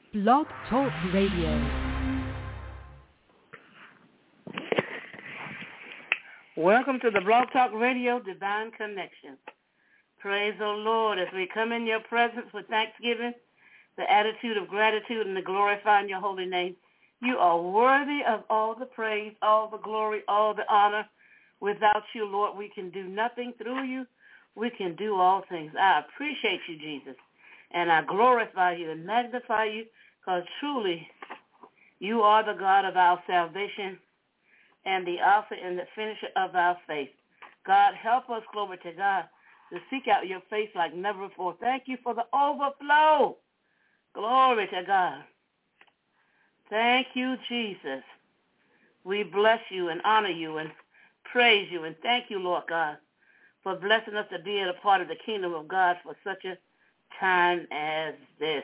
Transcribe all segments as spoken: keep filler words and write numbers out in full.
Blog Talk Radio. Welcome to the Blog Talk Radio Divine Connection. Praise the Lord as we come in your presence with thanksgiving, the attitude of gratitude, and the glorifying your holy name. You are worthy of all the praise, all the glory, all the honor. Without you, Lord, we can do nothing. Through you, we can do all things. I appreciate you, Jesus, and I glorify you and magnify you, because truly you are the God of our salvation and the author and the finisher of our faith. God, help us, glory to God, to seek out your face like never before. Thank you for the overflow. Glory to God. Thank you, Jesus. We bless you and honor you and praise you, and thank you, Lord God, for blessing us to be a part of the kingdom of God for such a time as this.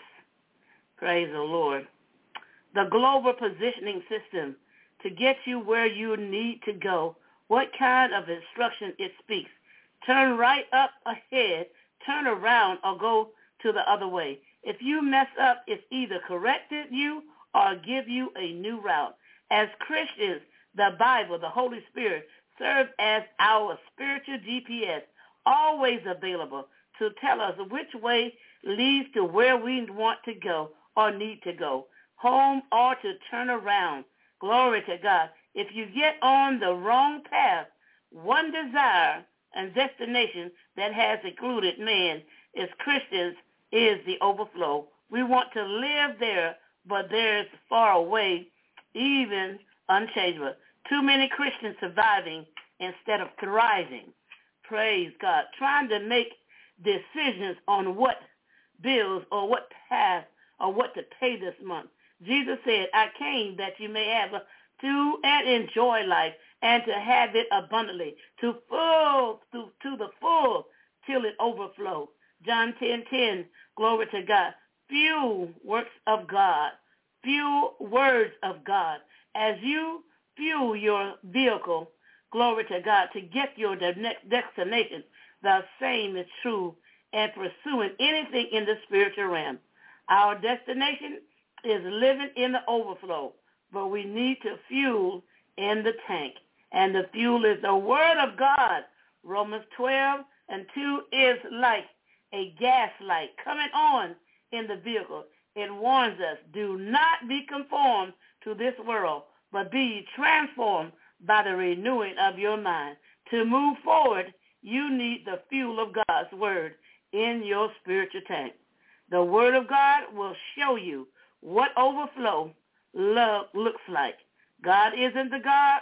Praise the Lord. The global positioning system to get you where you need to go. What kind of instruction it speaks? Turn right up ahead, turn around, or go to the other way. If you mess up, it's either corrected you or give you a new route. As Christians, the Bible, the Holy Spirit, serve as our spiritual G P S, always available to tell us which way leads to where we want to go or need to go, home or to turn around. Glory to God. If you get on the wrong path, one desire and destination that has included man as Christians is the overflow. We want to live there, but there's far away, even unchangeable. Too many Christians surviving instead of thriving. Praise God. Trying to make decisions on what bills or what path or what to pay this month. Jesus said, I came that you may have a, to and enjoy life and to have it abundantly, to full, to, to the full till it overflows. John ten ten, glory to God. Few works of God, few words of God. As you fuel your vehicle, glory to God, to get your de- destination, the same is true in pursuing anything in the spiritual realm. Our destination is living in the overflow, but we need to fuel in the tank. And the fuel is the word of God. Romans twelve and two is like a gas light coming on in the vehicle. It warns us, do not be conformed to this world, but be transformed by the renewing of your mind. To move forward, you need the fuel of God's word in your spiritual tank. The word of God will show you what overflow love looks like. God isn't the God.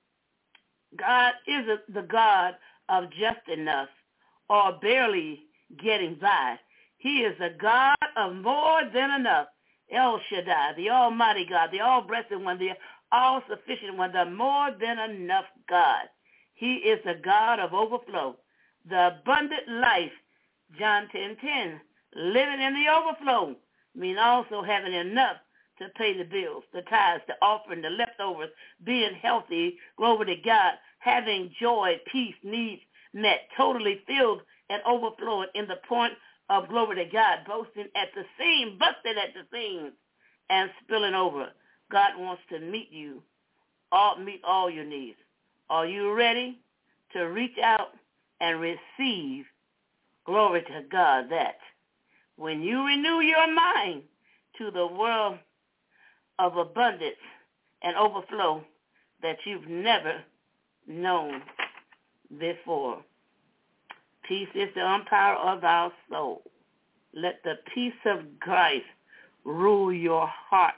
God isn't the God of just enough or barely getting by. He is a God of more than enough. El Shaddai, the Almighty God, the all-breasted one, the all-sufficient one, the more than enough God. He is a God of overflow. The abundant life, John ten ten, living in the overflow, mean also having enough to pay the bills, the tithes, the offering, the leftovers, being healthy, glory to God, having joy, peace, needs met, totally filled and overflowing in the point of glory to God, boasting at the seam, busting at the seams, and spilling over. God wants to meet you, all, meet all your needs. Are you ready to reach out and receive, glory to God, that when you renew your mind to the world of abundance and overflow that you've never known before? Peace is the umpire of our soul. Let the peace of Christ rule your heart.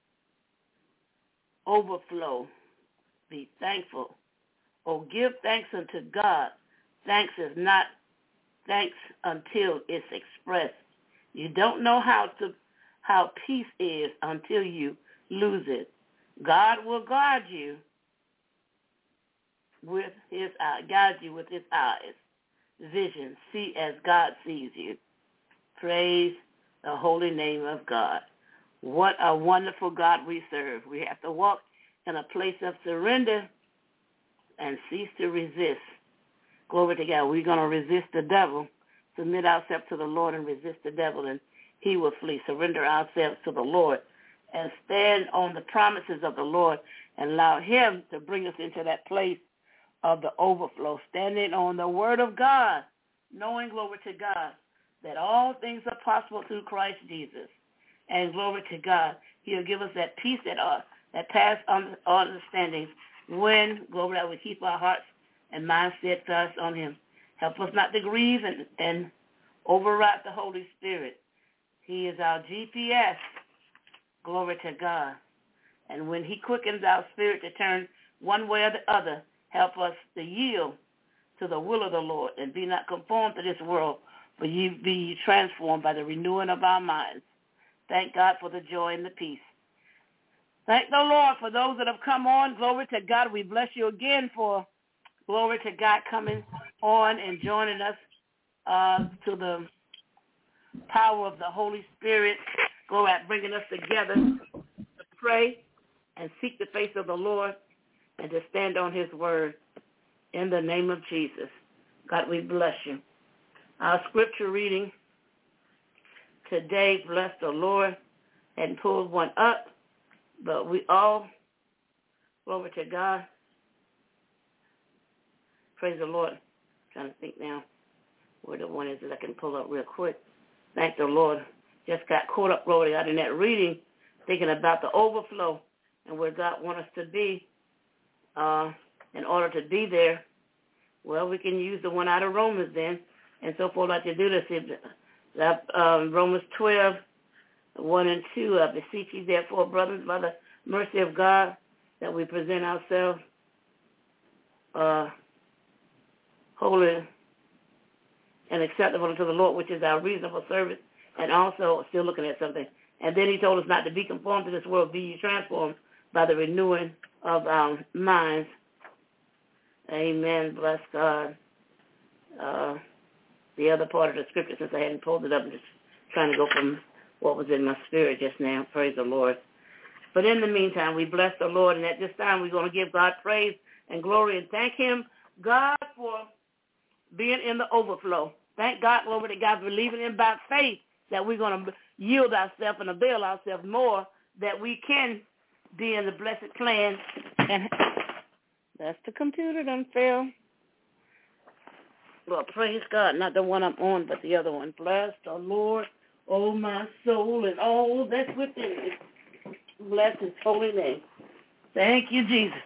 Overflow. Be thankful. Oh, give thanks unto God. Thanks is not thanks until it's expressed. You don't know how to how peace is until you lose it. God will guard you with his eye, guide you with his eyes. Vision, see as God sees you. Praise the holy name of God. What a wonderful God we serve. We have to walk in a place of surrender and cease to resist. Glory to God. We're going to resist the devil, submit ourselves to the Lord and resist the devil, and he will flee. Surrender ourselves to the Lord and stand on the promises of the Lord and allow him to bring us into that place of the overflow, standing on the word of God, knowing, glory to God, that all things are possible through Christ Jesus. And glory to God, he'll give us that peace that uh, that pass on understanding when, glory, that we keep our hearts and minds steadfast on him. Help us not to grieve and, and override the Holy Spirit. He is our G P S, glory to God. And when he quickens our spirit to turn one way or the other, help us to yield to the will of the Lord and be not conformed to this world, but you be transformed by the renewing of our minds. Thank God for the joy and the peace. Thank the Lord for those that have come on. Glory to God. We bless you again for, glory to God, coming on and joining us uh, to the power of the Holy Spirit. Glory at bringing us together to pray and seek the face of the Lord and to stand on his word in the name of Jesus. God, we bless you. Our scripture reading today, bless the Lord, hadn't pulled one up, but we all, glory to God, praise the Lord. I'm trying to think now where the one is that I can pull up real quick. Thank the Lord. Just got caught up, glory to God, in that reading, thinking about the overflow and where God wants us to be. Uh, in order to be there, well, we can use the one out of Romans then, and so forth like to do this. That, um, Romans twelve, one and two, I beseech you therefore, brothers, by the mercy of God, that we present ourselves uh, holy and acceptable unto the Lord, which is our reasonable service, and also still looking at something. And then he told us not to be conformed to this world, be ye transformed by the renewing of our minds. Amen. Bless God. Uh, the other part of the scripture, since I hadn't pulled it up, I'm just trying to go from what was in my spirit just now. Praise the Lord. But in the meantime, we bless the Lord, and at this time we're going to give God praise and glory and thank him, God, for being in the overflow. Thank God, glory to God, believing in by faith that we're going to yield ourselves and avail ourselves more, that we can be in the blessed plan. And that's the computer done fell. Well, praise God, not the one I'm on, but the other one. Bless the Lord, oh my soul, and all that's within me. Bless his holy name. Thank you, Jesus.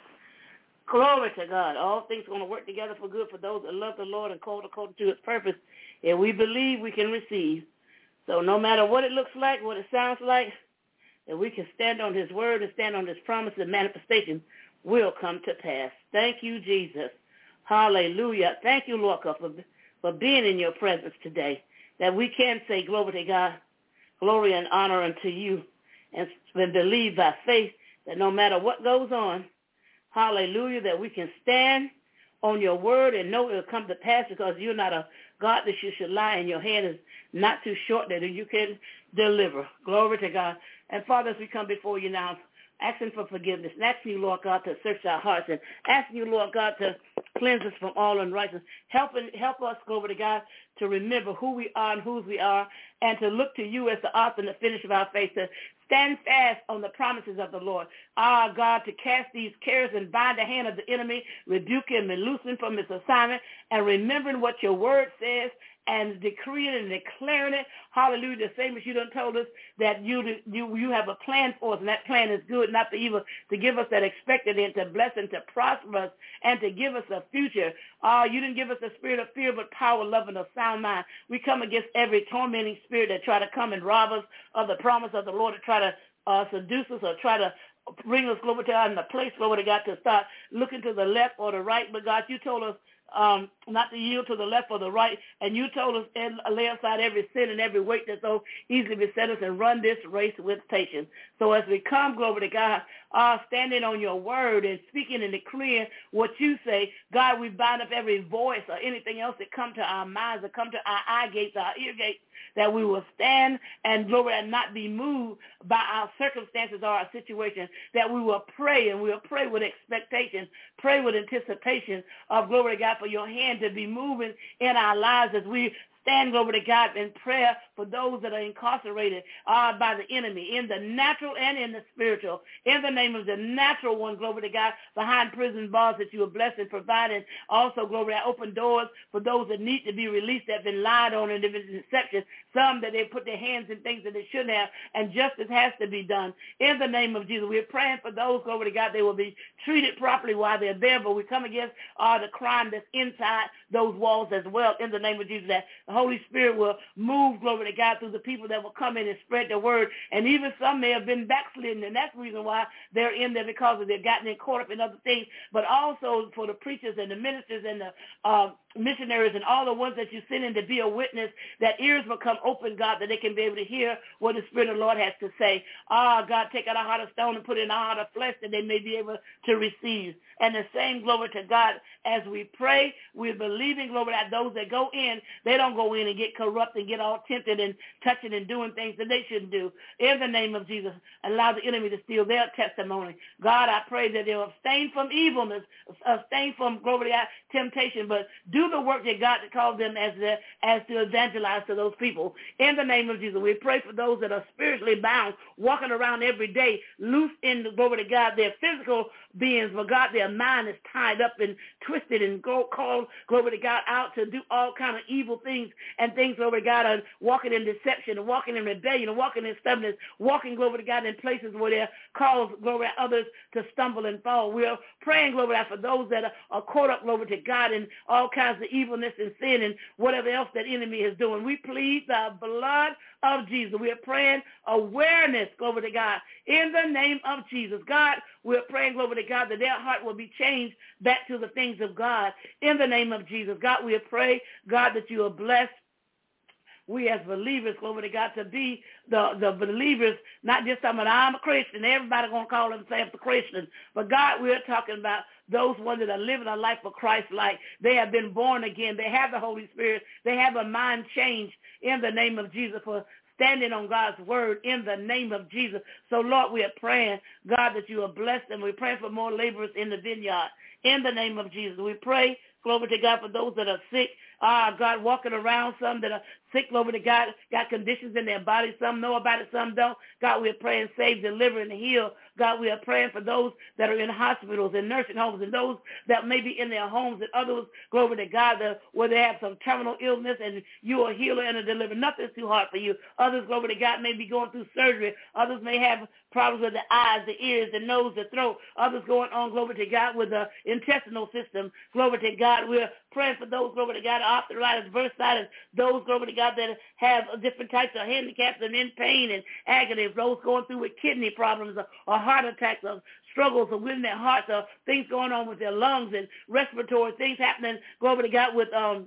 Glory to God. All things are going to work together for good for those that love the Lord and called according to his purpose. And we believe we can receive. So no matter what it looks like, what it sounds like, that we can stand on his word and stand on his promise, and manifestation will come to pass. Thank you, Jesus. Hallelujah. Thank you, Lord, for, for being in your presence today, that we can say glory to God, glory and honor unto you, and, and believe by faith that no matter what goes on, hallelujah, that we can stand on your word and know it will come to pass, because you're not a God that you should lie, and your hand is not too short that you can deliver. Glory to God. And Father, as we come before you now, asking for forgiveness, and asking you, Lord God, to search our hearts, and asking you, Lord God, to cleanse us from all unrighteousness. Help, help us, glory to God, to remember who we are and whose we are, and to look to you as the author and the finisher of our faith, to stand fast on the promises of the Lord. Ah, God, to cast these cares and bind the hand of the enemy, rebuke him and loose him from his assignment, and remembering what your word says, and decreeing and declaring it. Hallelujah. The same as you done told us that you you you have a plan for us, and that plan is good, not for evil, to give us that expected end, to bless and to prosper us, and to give us a future. Uh, you didn't give us a spirit of fear, but power, love, and a sound mind. We come against every tormenting spirit that try to come and rob us of the promise of the Lord, to try to uh, seduce us or try to bring us, glory to God, in a place, glory to God, to start looking to the left or the right. But God, you told us Um, not to yield to the left or the right, and you told us and lay aside every sin and every weight that so easily beset us, and run this race with patience. So as we come, glory to God, uh, standing on your word and speaking and declaring what you say, God, we bind up every voice or anything else that come to our minds, or come to our eye gates, our ear gates, that we will stand and glory and not be moved by our circumstances or our situation, that we will pray, and we will pray with expectation, pray with anticipation of, glory to God, for your hand to be moving in our lives as we stand, glory to God, in prayer for those that are incarcerated uh, by the enemy, in the natural and in the spiritual. In the name of the natural one, glory to God, behind prison bars that you are blessed and provided. Also, glory to God, open doors for those that need to be released that have been lied on and have been deception. Some that they put their hands in things that they shouldn't have, and justice has to be done. In the name of Jesus, we're praying for those, glory to God, they will be treated properly while they're there, but we come against uh, the crime that's inside those walls as well. In the name of Jesus, that the Holy Spirit will move, glory to God, through the people that will come in and spread the word. And even some may have been backslidden, and that's the reason why they're in there, because they've gotten in caught up in other things. But also for the preachers and the ministers and the uh, missionaries and all the ones that you send in to be a witness, that ears will come open, God, that they can be able to hear what the Spirit of the Lord has to say. Ah, God, take out a heart of stone and put in a heart of flesh that they may be able to receive. And the same, glory to God, as we pray, we're believing, glory, that those that go in, they don't go in and get corrupt and get all tempted and touching and doing things that they shouldn't do. In the name of Jesus, allow the enemy to steal their testimony. God, I pray that they'll abstain from evilness, abstain from, glory to God, temptation, but do the work that God called them as the, as to evangelize to those people. In the name of Jesus, we pray for those that are spiritually bound, walking around every day, loose in the, glory to God, their physical beings, but God, their mind is tied up and twisted and go called, glory to God, out to do all kind of evil things and things, glory to God, and walking in deception and walking in rebellion and walking in stubbornness, walking, glory to God, in places where they're cause, glory to others to stumble and fall. We're praying, glory to God, for those that are, are caught up, glory to God, in all kinds of evilness and sin and whatever else that enemy is doing. We plead the blood of Jesus. We are praying awareness, glory to God, in the name of Jesus. God, we're praying, glory to God, that their heart will be changed back to the things of God in the name of Jesus. God, we pray, God, that you are blessed. We as believers, glory to God, to be the, the believers, not just talking about I'm a Christian. Everybody going to call themselves a Christian. But God, we're talking about those ones that are living a life for Christ-like. They have been born again. They have the Holy Spirit. They have a mind change in the name of Jesus for standing on God's word in the name of Jesus. So, Lord, we are praying, God, that you are blessed, and we're praying for more laborers in the vineyard in the name of Jesus. We pray, glory to God, for those that are sick. Ah, God, walking around, some that are sick, glory to God, got conditions in their body. Some know about it, some don't. God, we're praying, save, deliver, and heal. God, we are praying for those that are in hospitals and nursing homes and those that may be in their homes and others, glory to God, that, where they have some terminal illness and you are a healer and a deliverer. Nothing's too hard for you. Others, glory to God, may be going through surgery. Others may have problems with the eyes, the ears, the nose, the throat. Others going on, glory to God, with the intestinal system. Glory to God, we're praying for those, glory to God, arthritis, bursitis, those, glory to God, that have different types of handicaps and in pain and agony, those going through with kidney problems or, or heart attacks or struggles or within their hearts or things going on with their lungs and respiratory things happening, glory to God, with um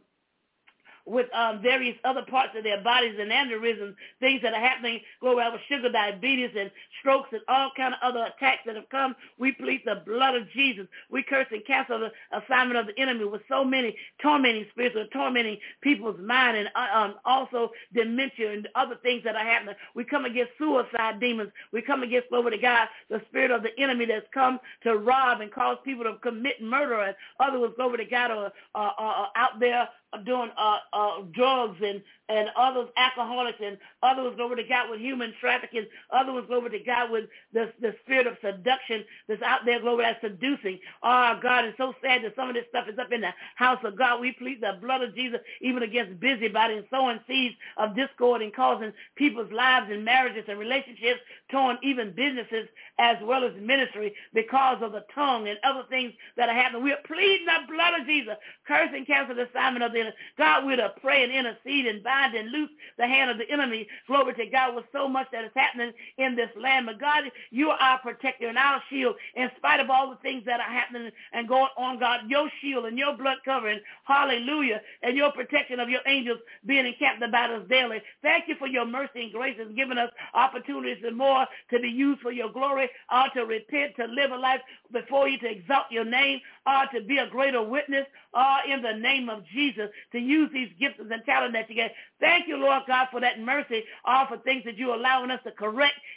with um, various other parts of their bodies and aneurysms, things that are happening, glory, with sugar diabetes and strokes and all kind of other attacks that have come. We plead the blood of Jesus. We curse and cancel the assignment of the enemy with so many tormenting spirits or tormenting people's mind and uh, um, also dementia and other things that are happening. We come against suicide demons. We come against, glory to God, the spirit of the enemy that's come to rob and cause people to commit murder, and others, glory to God, are, are, are out there doing uh, uh, drugs and, and others alcoholics and others, glory to God, with human trafficking. Others, glory to God, with the, the spirit of seduction that's out there, glory, that's seducing. Oh, God, it's so sad that some of this stuff is up in the house of God. We plead the blood of Jesus even against busybody and sowing seeds of discord and causing people's lives and marriages and relationships torn, even businesses as well as ministry because of the tongue and other things that are happening. We are pleading the blood of Jesus, curse and cancel the assignment of the enemy. God, we're to pray and intercede and bind and loose the hand of the enemy. Glory to God, with so much that is happening in this land. But God, you are our protector and our shield in spite of all the things that are happening and going on, God. Your shield and your blood covering, hallelujah, and your protection of your angels being encamped about us daily. Thank you for your mercy and grace and giving us opportunities and more to be used for your glory, or to repent, to live a life before you, to exalt your name, or to be a greater witness, or in the name of Jesus, to use these gifts and talent that you get. Thank you, Lord God, for that mercy, all for things that you're allowing us to correct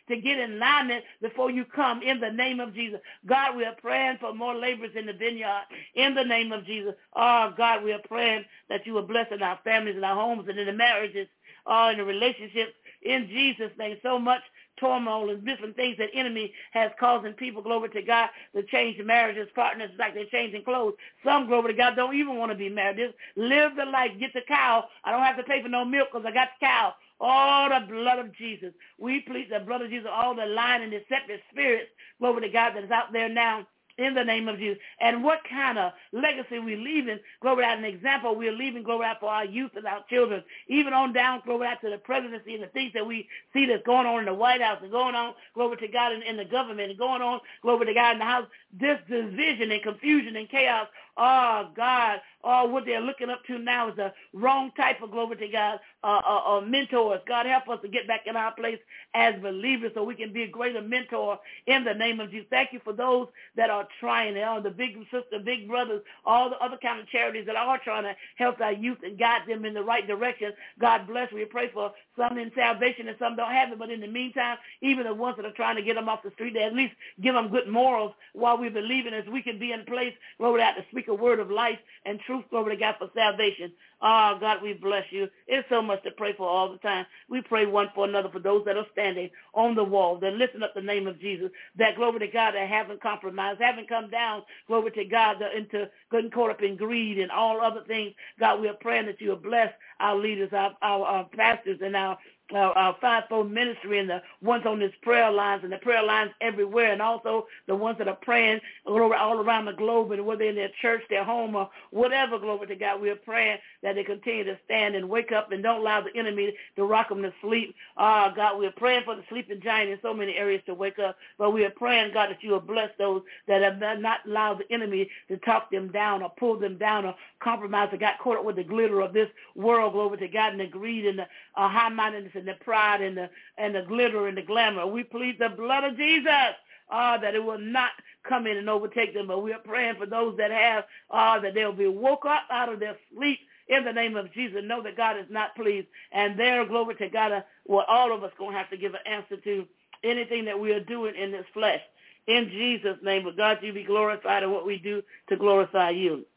to get in alignment before you come in the name of Jesus. God, we are praying for more laborers in the vineyard in the name of Jesus. Oh, God, we are praying that you are blessing our families and our homes and in the marriages, oh, in the relationships in Jesus' name. So much turmoil and different things that enemy has causing people, glory to God, to change marriages, partners, like they're changing clothes. Some, glory to God, don't even want to be married. Just live the life, get the cow. I don't have to pay for no milk because I got the cow. All the blood of Jesus. We plead the blood of Jesus, all the lying and deceptive spirits, glory to God, that is out there now. In the name of Jesus. And what kind of legacy we're leaving, glory out, an example we're leaving, glory out, for our youth and our children, even on down, glory out, to the presidency and the things that we see that's going on in the White House and going on, glory to God, in, in the government and going on, glory to God, in the house. This division and confusion and chaos, oh, God, oh, what they're looking up to now is the wrong type of, glory to God, uh, uh, uh, mentors. God, help us to get back in our place as believers so we can be a greater mentor in the name of Jesus. Thank you for those that are trying, all the big sister, big brothers, all the other kind of charities that are trying to help our youth and guide them in the right direction. God bless. We pray for some in salvation and some don't have it, but in the meantime, even the ones that are trying to get them off the street, they at least give them good morals while we believe in as we can be in place, glory to God, to speak a word of life and truth, glory to God, for salvation. Oh, God, we bless you. It's so much to pray for all the time. We pray one for another for those that are standing on the wall, that lifting up the name of Jesus, that, glory to God, that haven't compromised, haven't come down, glory to God, that into getting caught up in greed and all other things. God, we are praying that you will bless our leaders, our, our, our pastors, and our Our, our fivefold ministry and the ones on this prayer lines and the prayer lines everywhere, and also the ones that are praying all around the globe, and whether in their church, their home, or whatever, glory to God, we are praying that they continue to stand and wake up and don't allow the enemy to rock them to sleep. Oh, God, we are praying for the sleeping giant in so many areas to wake up, but we are praying, God, that you will bless those that have not allowed the enemy to talk them down or pull them down or compromise or got caught up with the glitter of this world, glory to God, and the greed and the uh, high-mindedness and the pride and the and the glitter and the glamour. We plead the blood of Jesus, uh, that it will not come in and overtake them. But we are praying for those that have, uh, that they'll be woke up out of their sleep in the name of Jesus. Know that God is not pleased. And there, glory to God, uh, what all of us going to have to give an answer to anything that we are doing in this flesh. In Jesus' name, but God, you be glorified in what we do to glorify you.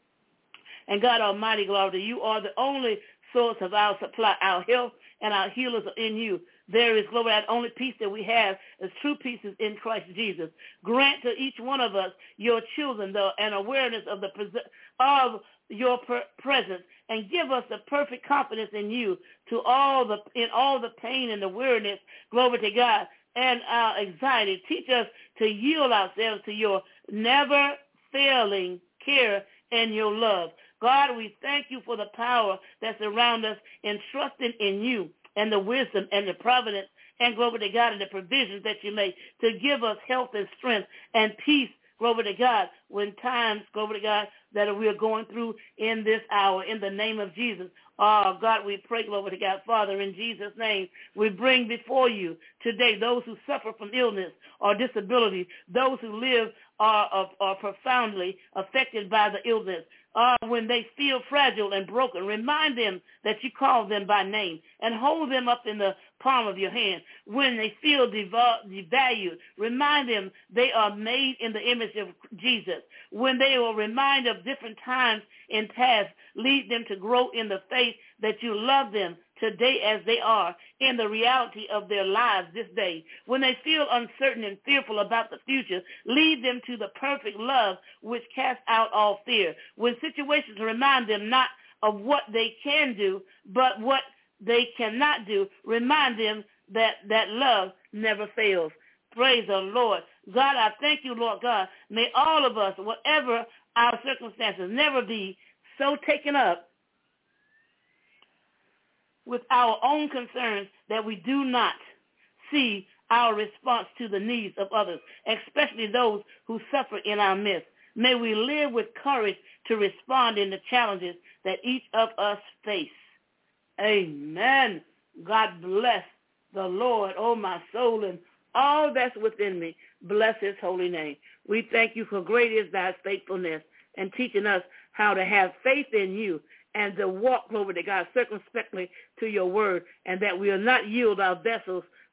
And God Almighty, glory, you are the only source of our supply, our health, and our healers are in you. There is, glory, the only peace that we have is true peace is in Christ Jesus. Grant to each one of us, your children, the, an awareness of the of your per- presence, and give us the perfect confidence in you to all the in all the pain and the weariness, glory to God, and our anxiety. Teach us to yield ourselves to your never failing care and your love. God, we thank you for the power that's around us in trusting in you and the wisdom and the providence and, glory to God, and the provisions that you make to give us health and strength and peace, glory to God, when times, glory to God, that we are going through in this hour, in the name of Jesus. Oh, God, we pray, glory to God, Father, in Jesus' name, we bring before you today those who suffer from illness or disability, those who live are, are, are profoundly affected by the illness. Uh, when they feel fragile and broken, remind them that you call them by name and hold them up in the palm of your hand. When they feel deval- devalued, remind them they are made in the image of Jesus. When they are reminded of different times in past, lead them to grow in the faith that you love them today as they are in the reality of their lives this day. When they feel uncertain and fearful about the future, lead them to the perfect love which casts out all fear. When situations remind them not of what they can do, but what they cannot do, remind them that that love never fails. Praise the Lord. God, I thank you, Lord God. May all of us, whatever our circumstances, never be so taken up with our own concerns that we do not see our response to the needs of others, especially those who suffer in our midst. May we live with courage to respond in the challenges that each of us face. Amen. God bless the Lord, oh my soul, and all that's within me. Bless his holy name. We thank you for great is thy faithfulness and teaching us how to have faith in you and to walk, glory to God, circumspectly to your word, and that we will not yield our vessels,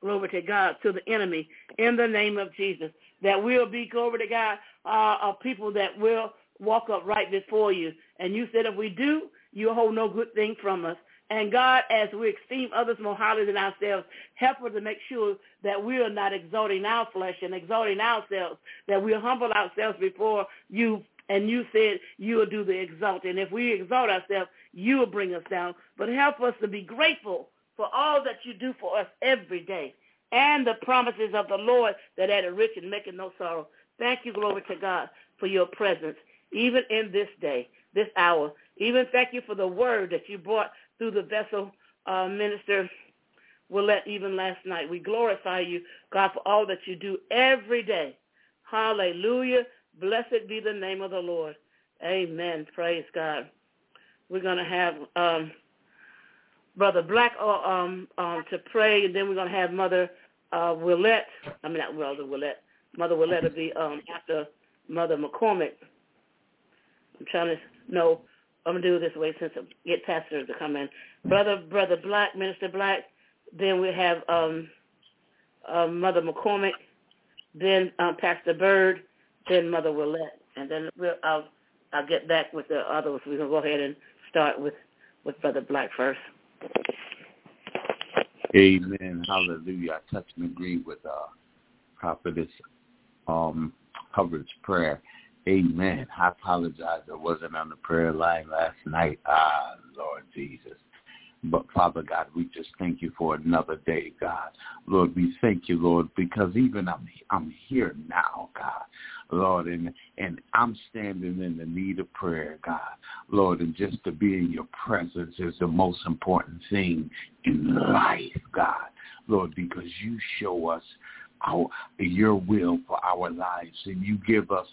glory to God, to the enemy in the name of Jesus. That we'll be, glory to God, uh, of people that will walk up right before you. And you said if we do, you'll hold no good thing from us. And God, as we esteem others more highly than ourselves, help us to make sure that we are not exalting our flesh and exalting ourselves, that we'll humble ourselves before you. And you said you will do the exalting. If we exalt ourselves, you will bring us down. But help us to be grateful for all that you do for us every day and the promises of the Lord that add a rich and making no sorrow. Thank you, glory to God, for your presence, even in this day, this hour. Even thank you for the word that you brought through the vessel, uh, Minister Willette, even last night. We glorify you, God, for all that you do every day. Hallelujah. Blessed be the name of the Lord. Amen. Praise God. We're going to have um, Brother Black uh, um, um, to pray, and then we're going to have Mother uh, Willette. I mean, not Mother Willette. Mother Willette will be um, after Mother McCormick. I'm trying to know. I'm going to do it this way since I get pastors to come in. Brother Brother Black, Minister Black. Then we have um, uh, Mother McCormick. Then um, Pastor Bird. Then Mother Willette. And then we'll, I'll, I'll get back with the others. We're going to go ahead and start with, with Brother Black first. Amen. Hallelujah. I touch and agree with uh, Prophetess um, Hubbard's prayer. Amen. I apologize. I wasn't on the prayer line last night. Ah, Lord Jesus. But, Father God, we just thank you for another day, God. Lord, we thank you, Lord, because even I'm I'm here now, God. Lord, and, and I'm standing in the need of prayer, God. Lord, and just to be in your presence is the most important thing in life, God. Lord, because you show us our, your will for our lives, and you give us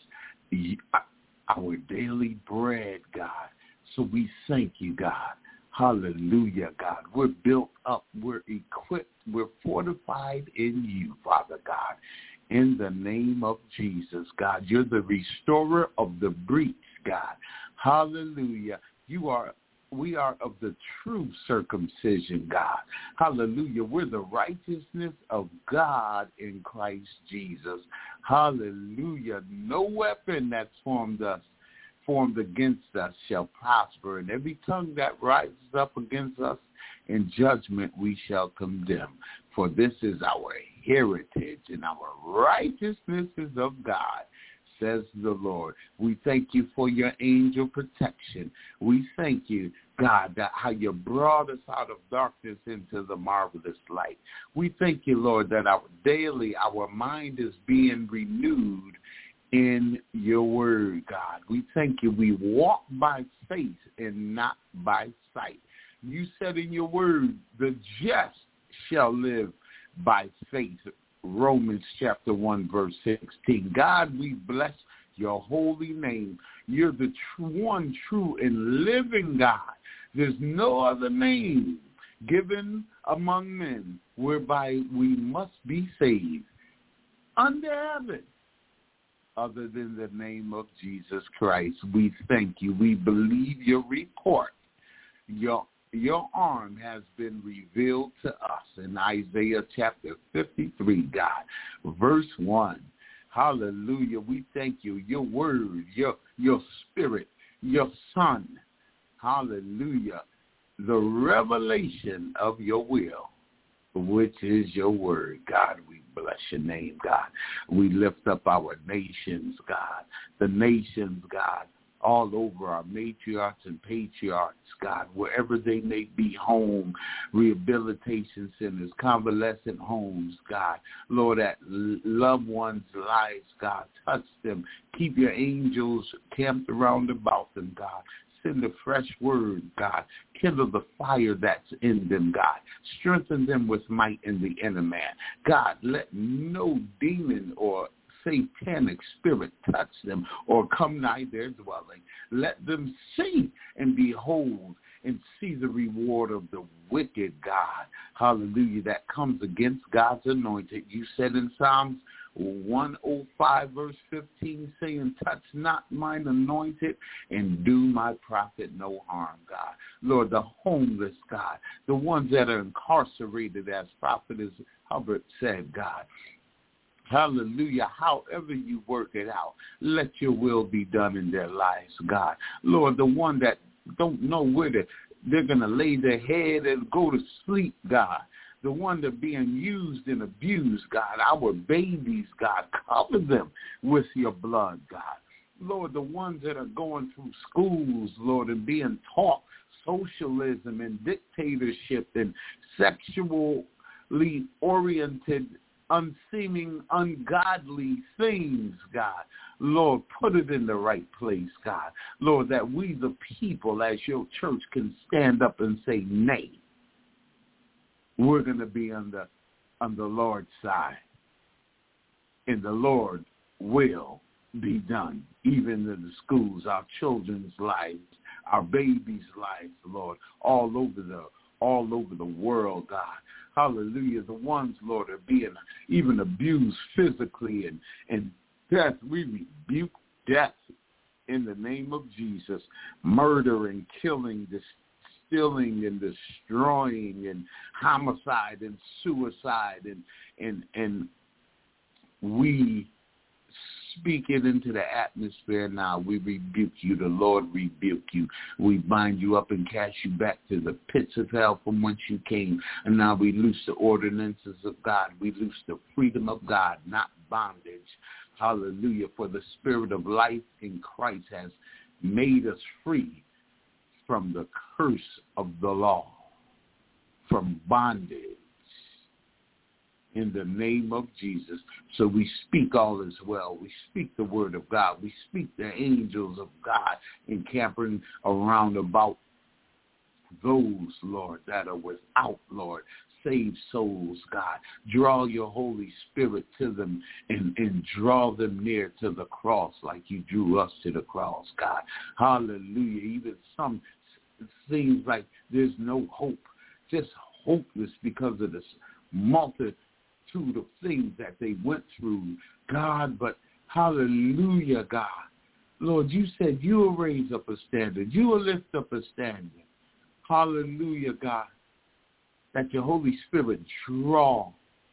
our daily bread, God. So we thank you, God. Hallelujah, God. We're built up. We're equipped. We're fortified in you, Father God. In the name of Jesus, God. You're the restorer of the breach, God. Hallelujah. You are, we are of the true circumcision, God. Hallelujah. We're the righteousness of God in Christ Jesus. Hallelujah. No weapon that's formed us formed against us shall prosper, and every tongue that rises up against us in judgment we shall condemn. For this is our heritage, and our righteousness is of God, says the Lord. We thank you for your angel protection. We thank you, God, that how you brought us out of darkness into the marvelous light. We thank you, Lord, that our daily, our mind is being renewed in your word, God. We thank you. We walk by faith and not by sight. You said in your word, the just shall live by faith. Romans chapter one, verse sixteen. God, we bless your holy name. You're the true, one true and living God. There's no other name given among men whereby we must be saved under heaven other than the name of Jesus Christ. We thank you. We believe your report. Your Your arm has been revealed to us in Isaiah chapter fifty-three, God, verse one. Hallelujah. We thank you. Your word, your, your spirit, your son. Hallelujah. The revelation of your will, which is your word, God. We bless your name, God. We lift up our nations, God. The nations, God, all over our matriarchs and patriarchs, God, wherever they may be, home, rehabilitation centers, convalescent homes, God. Lord, at loved ones' lives, God, touch them. Keep your angels camped around about them, God. Send a fresh word, God. Kindle the fire that's in them, God. Strengthen them with might in the inner man. God, let no demon or satanic spirit touch them or come nigh their dwelling. Let them see and behold and see the reward of the wicked, God. Hallelujah. That comes against God's anointed. You said in Psalms one oh five, verse fifteen, saying, touch not mine anointed and do my prophet no harm, God. Lord, the homeless, God, the ones that are incarcerated, as Prophetess Hubbard said, God. Hallelujah. However you work it out, let your will be done in their lives, God. Lord, the one that don't know where to, they're going to lay their head and go to sleep, God. The one that are being used and abused, God. Our babies, God, cover them with your blood, God. Lord, the ones that are going through schools, Lord, and being taught socialism and dictatorship and sexually oriented, unseeming, ungodly things, God. Lord, put it in the right place, God. Lord, that we the people as your church can stand up and say, nay, we're going to be on the, on the Lord's side. And the Lord will be done, even in the schools, our children's lives, our babies' lives, Lord, all over the all over the world, God. Hallelujah. The ones, Lord, are being even abused physically and, and death. We rebuke death in the name of Jesus. Murder and killing, stealing and destroying and homicide and suicide. And, and, and we speak it into the atmosphere now. We rebuke you. The Lord rebuke you. We bind you up and cast you back to the pits of hell from whence you came. And now we loose the ordinances of God. We loose the freedom of God, not bondage. Hallelujah. For the spirit of life in Christ has made us free from the curse of the law, from bondage. In the name of Jesus. So we speak all as well. We speak the word of God. We speak the angels of God encamping around about those, Lord, that are without, Lord. Save souls, God. Draw your Holy Spirit to them and, and draw them near to the cross like you drew us to the cross, God. Hallelujah. Even some, it seems like there's no hope, just hopeless because of this multitude of things that they went through, God, but hallelujah, God. Lord, you said you will raise up a standard. You will lift up a standard. Hallelujah, God, that your Holy Spirit draw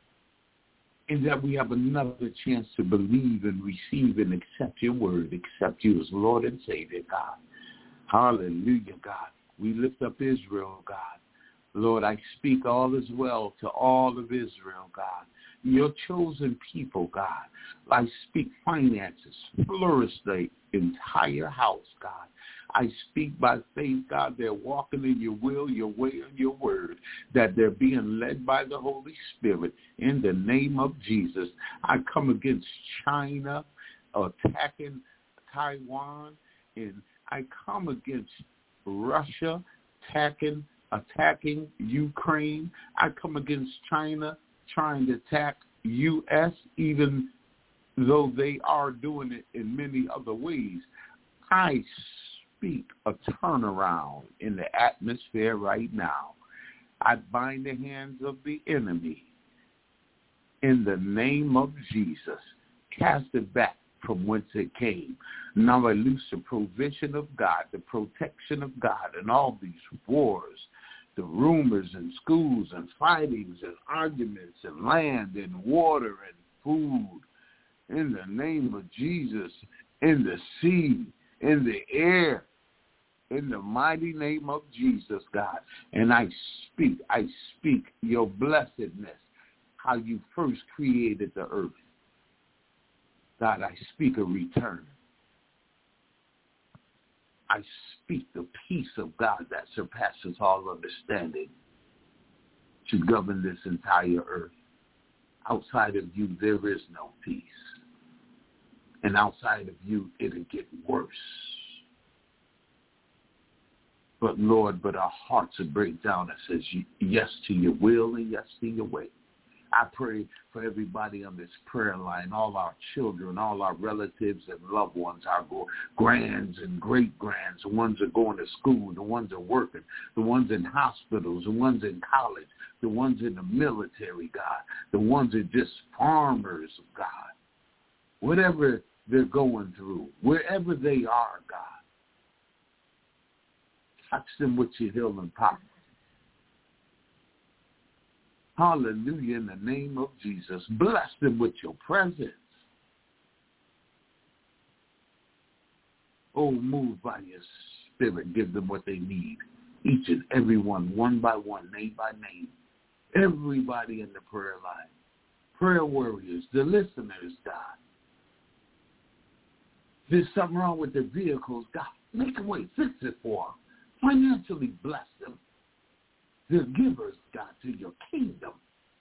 and that we have another chance to believe and receive and accept your word, accept you as Lord and Savior, God. Hallelujah, God. We lift up Israel, God. Lord, I speak all as well to all of Israel, God. Your chosen people, God. I speak finances, flourish the entire house, God. I speak by faith, God, they're walking in your will, your way, and your word, that they're being led by the Holy Spirit. In the name of Jesus, I come against China attacking Taiwan, and I come against Russia attacking attacking Ukraine. I come against China trying to attack U S, even though they are doing it in many other ways. I speak a turnaround in the atmosphere right now. I bind the hands of the enemy in the name of Jesus. Cast it back from whence it came. Now I loose the provision of God, the protection of God in all these wars, the rumors and schools and fightings and arguments and land and water and food. In the name of Jesus, in the sea, in the air, in the mighty name of Jesus, God. And I speak, I speak your blessedness, how you first created the earth. God, I speak a return. I speak the peace of God that surpasses all understanding to govern this entire earth. Outside of you, there is no peace. And outside of you, it'll get worse. But Lord, but our hearts will break down and says yes to your will and yes to your way. I pray for everybody on this prayer line, all our children, all our relatives and loved ones, our grands and great-grands, the ones that are going to school, the ones that are working, the ones in hospitals, the ones in college, the ones in the military, God, the ones that are just farmers, God. Whatever they're going through, wherever they are, God, touch them with your healing power. Hallelujah, in the name of Jesus. Bless them with your presence. Oh, move by your spirit. Give them what they need. Each and every one, one by one, name by name. Everybody in the prayer line. Prayer warriors, the listeners, God. There's something wrong with their vehicles, God. Make a way. Fix it for them. Financially bless them. They're givers, God, to your kingdom.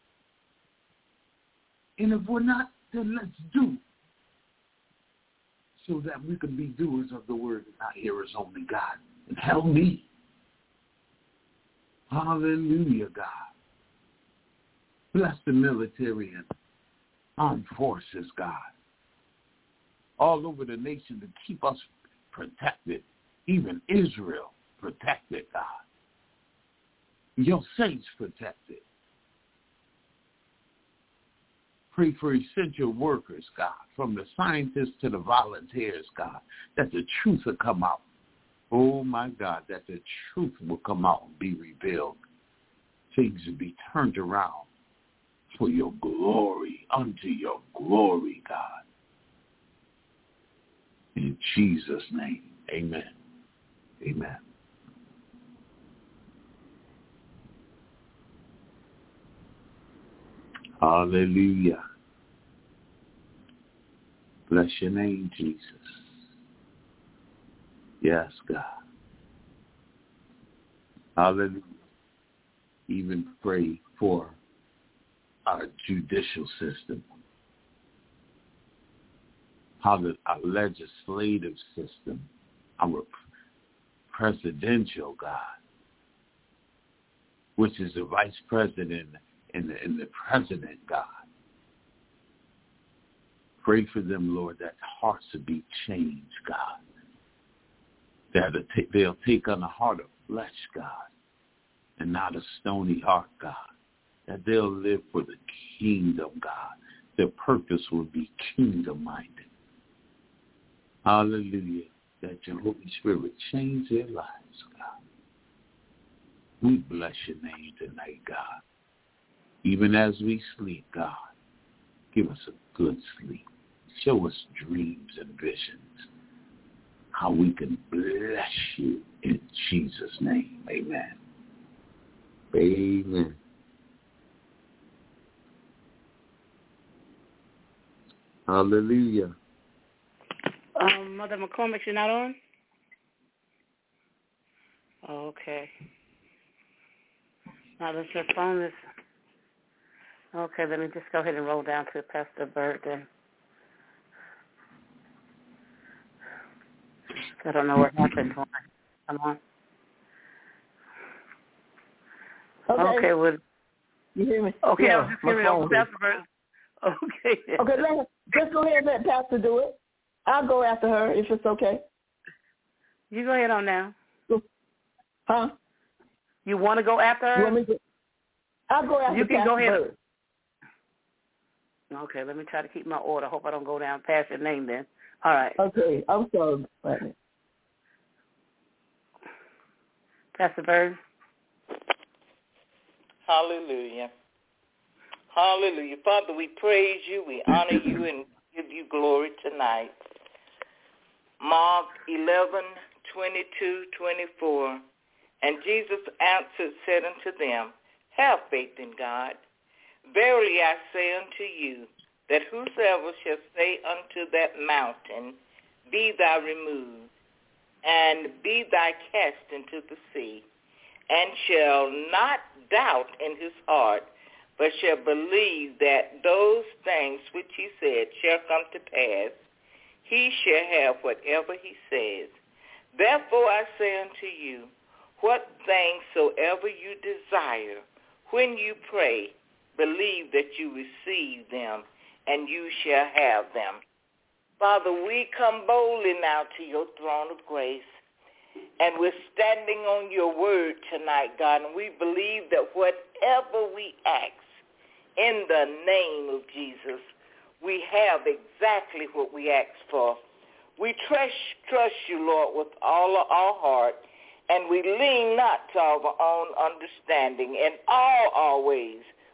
And if we're not, then let's do, so that we can be doers of the word and not hearers only, God. And help me. Hallelujah, God. Bless the military and armed forces, God. All over the nation to keep us protected. Even Israel protected, God. Your saints protected. Pray for essential workers, God, from the scientists to the volunteers, God, that the truth will come out. Oh, my God, that the truth will come out and be revealed. Things will be turned around for your glory, unto your glory, God. In Jesus' name, amen. Amen. Hallelujah. Bless your name, Jesus. Yes, God. Hallelujah. Even pray for our judicial system, our legislative system, our presidential, God, which is the vice president and the, and the president, God. Pray for them, Lord, that hearts will be changed, God. That they'll take on a heart of flesh, God, and not a stony heart, God. That they'll live for the kingdom, God. Their purpose will be kingdom-minded. Hallelujah. That your Holy Spirit would change their lives, God. We bless your name tonight, God. Even as we sleep, God, give us a good sleep. Show us dreams and visions, how we can bless you in Jesus' name. Amen. Amen. Hallelujah. Um, Mother McCormick, you're not on? Okay. Now let's your phone is. Okay, let me just go ahead and roll down to Pastor Bird then. I don't know what happened. Come on. Okay. Okay, well. You hear me? Okay, yeah, I was just hearing over Pastor Bird. Okay. Okay, let, let's go ahead and let Pastor do it. I'll go after her if it's okay. You go ahead on now. Huh? You want to go after her? You want me to? I'll go after you can Pastor go ahead. Bird. Okay, let me try to keep my order. Hope I don't go down past your name then. All right. Okay, I'm sorry. Right. Pastor Bird. Hallelujah. Hallelujah. Father, we praise you, we honor you, and give you glory tonight. Mark eleven, twenty-two, twenty-four. And Jesus answered, said unto them, have faith in God. Verily I say unto you, that whosoever shall say unto that mountain, be thou removed, and be thou cast into the sea, and shall not doubt in his heart, but shall believe that those things which he said shall come to pass, he shall have whatever he says. Therefore I say unto you, what things soever you desire, when you pray, believe that you receive them, and you shall have them. Father, we come boldly now to your throne of grace, and we're standing on your word tonight, God, and we believe that whatever we ask in the name of Jesus, we have exactly what we ask for. We trust, trust you, Lord, with all of our heart, and we lean not to our own understanding. In all our ways,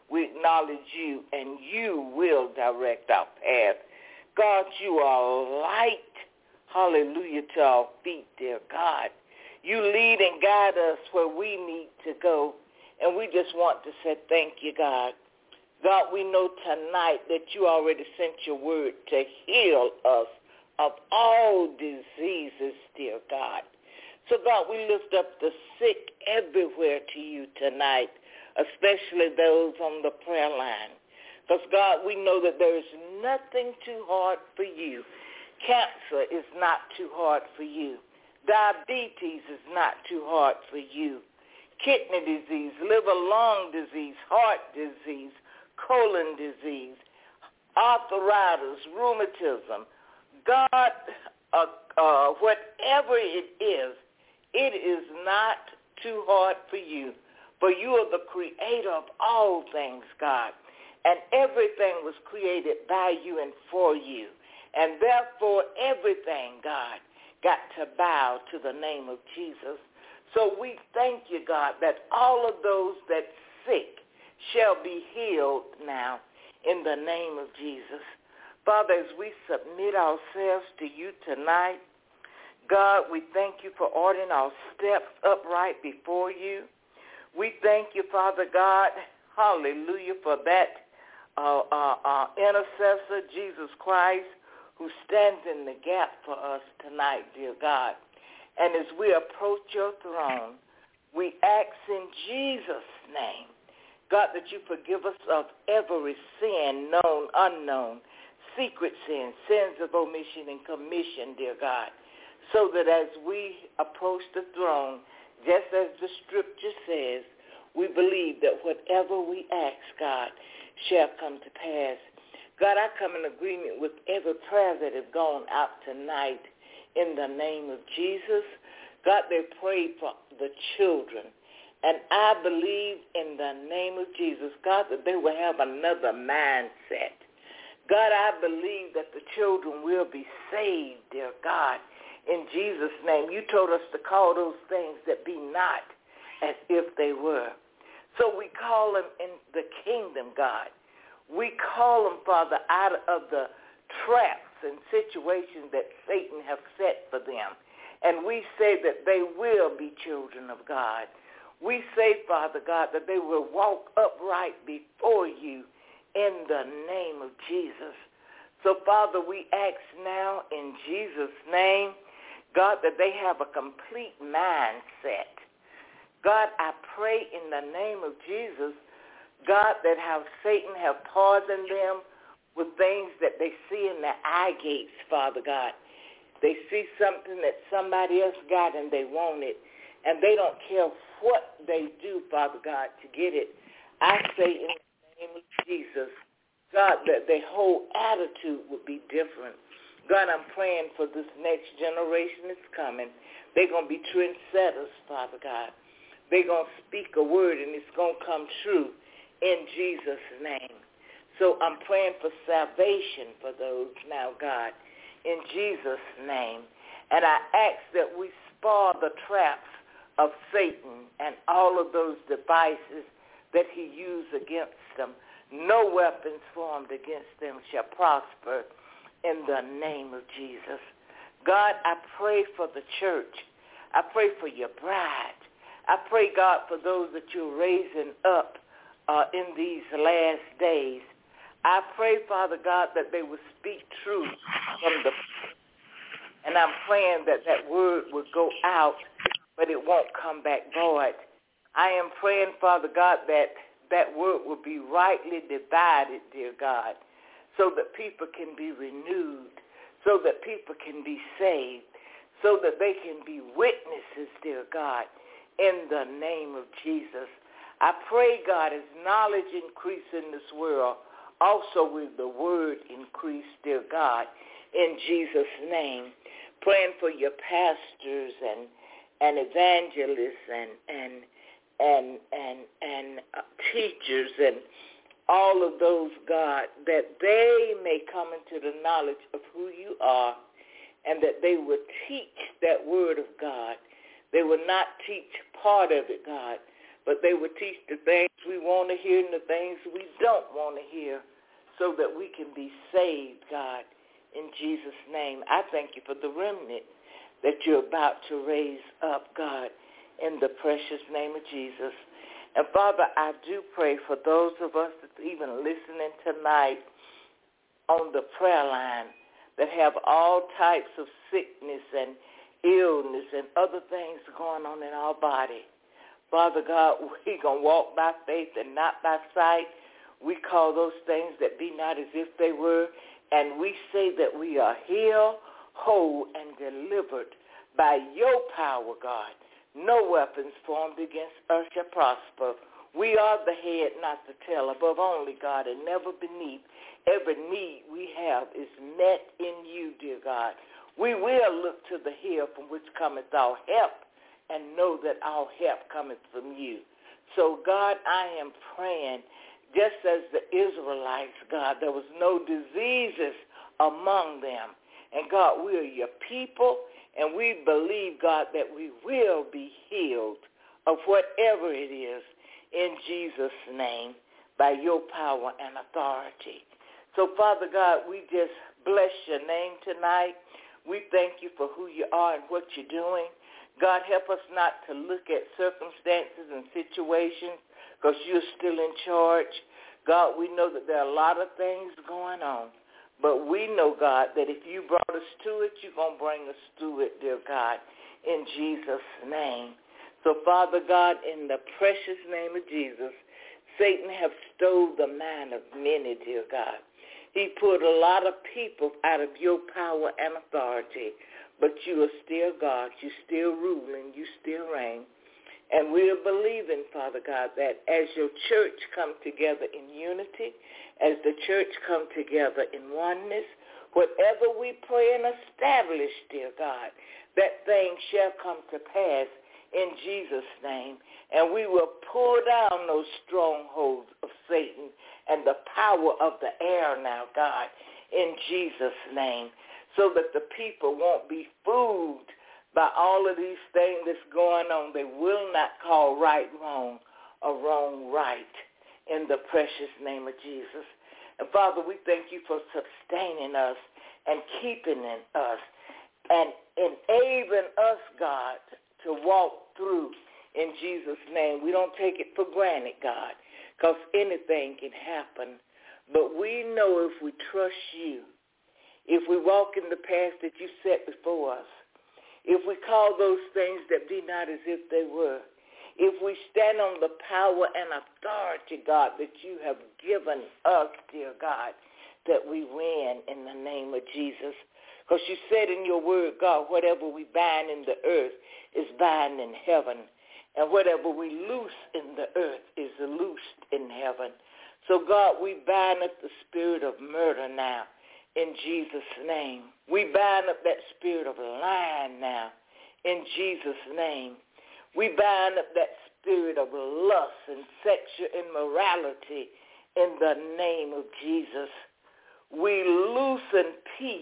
we acknowledge you, and you will direct our path. God, you are light, hallelujah, to our feet, dear God. You lead and guide us where we need to go, and we just want to say thank you, God. God, we know tonight that you already sent your word to heal us of all diseases, dear God. So, God, we lift up the sick everywhere to you tonight, especially those on the prayer line. Because, God, we know that there is nothing too hard for you. Cancer is not too hard for you. Diabetes is not too hard for you. Kidney disease, liver, lung disease, heart disease, colon disease, arthritis, rheumatism. God, uh, uh, whatever it is, it is not too hard for you. For you are the creator of all things, God. And everything was created by you and for you. And therefore, everything, God, got to bow to the name of Jesus. So we thank you, God, that all of those that sick shall be healed now in the name of Jesus. Father, as we submit ourselves to you tonight, God, we thank you for ordering our steps upright before you. We thank you, Father God, hallelujah, for that uh, uh, uh, intercessor, Jesus Christ, who stands in the gap for us tonight, dear God. And as we approach your throne, we ask in Jesus' name, God, that you forgive us of every sin, known, unknown, secret sin, sins of omission and commission, dear God, so that as we approach the throne, just as the scripture says, we believe that whatever we ask, God, shall come to pass. God, I come in agreement with every prayer that has gone out tonight in the name of Jesus. God, they prayed for the children. And I believe in the name of Jesus, God, that they will have another mindset. God, I believe that the children will be saved, dear God, in Jesus' name. You told us to call those things that be not as if they were. So we call them in the kingdom, God. We call them, Father, out of the traps and situations that Satan has set for them. And we say that they will be children of God. We say, Father God, that they will walk upright before you in the name of Jesus. So, Father, we ask now in Jesus' name, God, that they have a complete mindset. God, I pray in the name of Jesus, God, that how Satan have poisoned them with things that they see in their eye gates, Father God. They see something that somebody else got and they want it, and they don't care what they do, Father God, to get it. I say in the name of Jesus, God, that their whole attitude would be different. God, I'm praying for this next generation that's coming. They're going to be trendsetters, Father God. They're going to speak a word, and it's going to come true in Jesus' name. So I'm praying for salvation for those now, God, in Jesus' name. And I ask that we spar the traps of Satan and all of those devices that he used against them. No weapons formed against them shall prosper in the name of Jesus. God, I pray for the church. I pray for your bride. I pray, God, for those that you're raising up uh, in these last days. I pray, Father God, that they will speak truth from the, and I'm praying that that word will go out, but it won't come back void. I am praying, Father God, that that word will be rightly divided, dear God, so that people can be renewed, so that people can be saved, so that they can be witnesses, dear God, in the name of Jesus. I pray, God, as knowledge increase in this world, also will the word increase, dear God, in Jesus' name. Praying for your pastors and and evangelists and and and and and uh, teachers and all of those, God, that they may come into the knowledge of who you are, and that they will teach that word of God. They will not teach part of it, God, but they will teach the things we want to hear and the things we don't want to hear so that we can be saved, God, in Jesus' name. I thank you for the remnant that you're about to raise up, God, in the precious name of Jesus. And, Father, I do pray for those of us that's even listening tonight on the prayer line that have all types of sickness and illness and other things going on in our body. Father God, we're going to walk by faith and not by sight. We call those things that be not as if they were, and we say that we are healed, whole, and delivered by your power, God. No weapons formed against us shall prosper. We are the head, not the tail, above only, God, and never beneath. Every need we have is met in you, dear God. We will look to the hill from which cometh our help and know that our help cometh from you. So, God, I am praying, just as the Israelites, God, there was no diseases among them. And, God, we are your people, and we believe, God, that we will be healed of whatever it is in Jesus' name by your power and authority. So, Father God, we just bless your name tonight. We thank you for who you are and what you're doing. God, help us not to look at circumstances and situations because you're still in charge. God, we know that there are a lot of things going on. But we know, God, that if you brought us to it, you're going to bring us through it, dear God, in Jesus' name. So, Father God, in the precious name of Jesus, Satan have stole the mind of many, dear God. He put a lot of people out of your power and authority, but you are still God. You still ruling. You still reign. And we are believing, Father God, that as your church come together in unity, as the church come together in oneness, whatever we pray and establish, dear God, that thing shall come to pass in Jesus' name. And we will pull down those strongholds of Satan and the power of the air now, God, in Jesus' name, so that the people won't be fooled by all of these things that's going on. They will not call right wrong or wrong right in the precious name of Jesus. And, Father, we thank you for sustaining us and keeping in us and enabling us, God, to walk through in Jesus' name. We don't take it for granted, God, because anything can happen. But we know if we trust you, if we walk in the path that you set before us, if we call those things that be not as if they were, if we stand on the power and authority, God, that you have given us, dear God, that we win in the name of Jesus. Because you said in your word, God, whatever we bind in the earth is bound in heaven, and whatever we loose in the earth is loosed in heaven. So, God, we bind up the spirit of murder now in Jesus' name. We bind up that spirit of lying now in Jesus' name. We bind up that spirit of lust and sexual immorality in the name of Jesus. We loosen peace,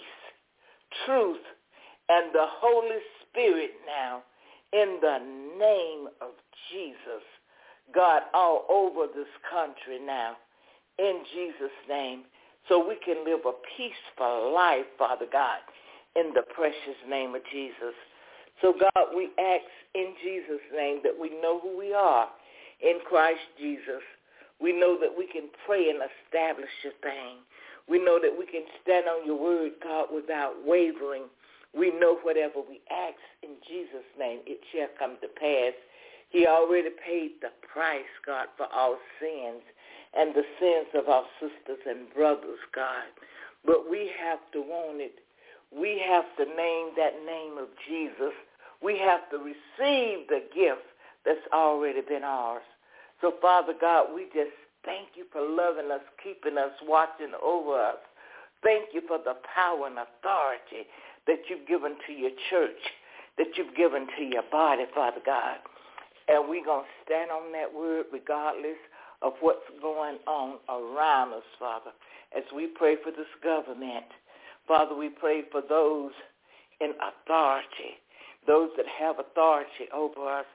truth, and the Holy Spirit now in the name of Jesus. God, all over this country now in Jesus' name, so we can live a peaceful life, Father God, in the precious name of Jesus. So, God, we ask in Jesus' name that we know who we are in Christ Jesus. We know that we can pray and establish a thing. We know that we can stand on your word, God, without wavering. We know whatever we ask in Jesus' name, it shall come to pass. He already paid the price, God, for our sins and the sins of our sisters and brothers, God. But we have to want it. We have to name that name of Jesus. We have to receive the gift that's already been ours. So, Father God, we just thank you for loving us, keeping us, watching over us. Thank you for the power and authority that you've given to your church, that you've given to your body, Father God. And we're going to stand on that word regardless of what's going on around us, Father, as we pray for this government. Father, we pray for those in authority, those that have authority over us.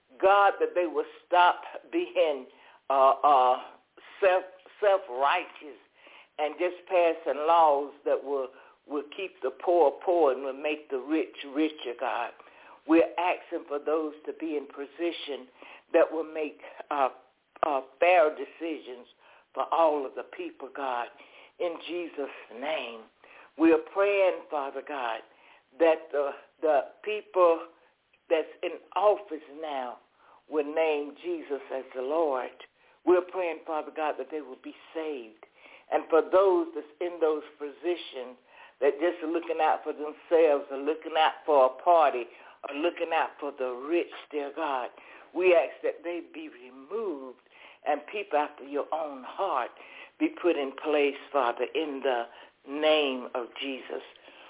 God, that they will stop being uh, uh, self, self-righteous and just passing laws that will, will keep the poor poor and will make the rich richer, God. We're asking for those to be in position that will make uh, uh, fair decisions for all of the people, God, in Jesus' name. We are praying, Father God, that the, the people that's in office now will name Jesus as the Lord. We're praying, Father God, that they will be saved. And for those that's in those positions that just are looking out for themselves or looking out for a party or looking out for the rich, dear God, we ask that they be removed and people after your own heart be put in place, Father, in the name of Jesus.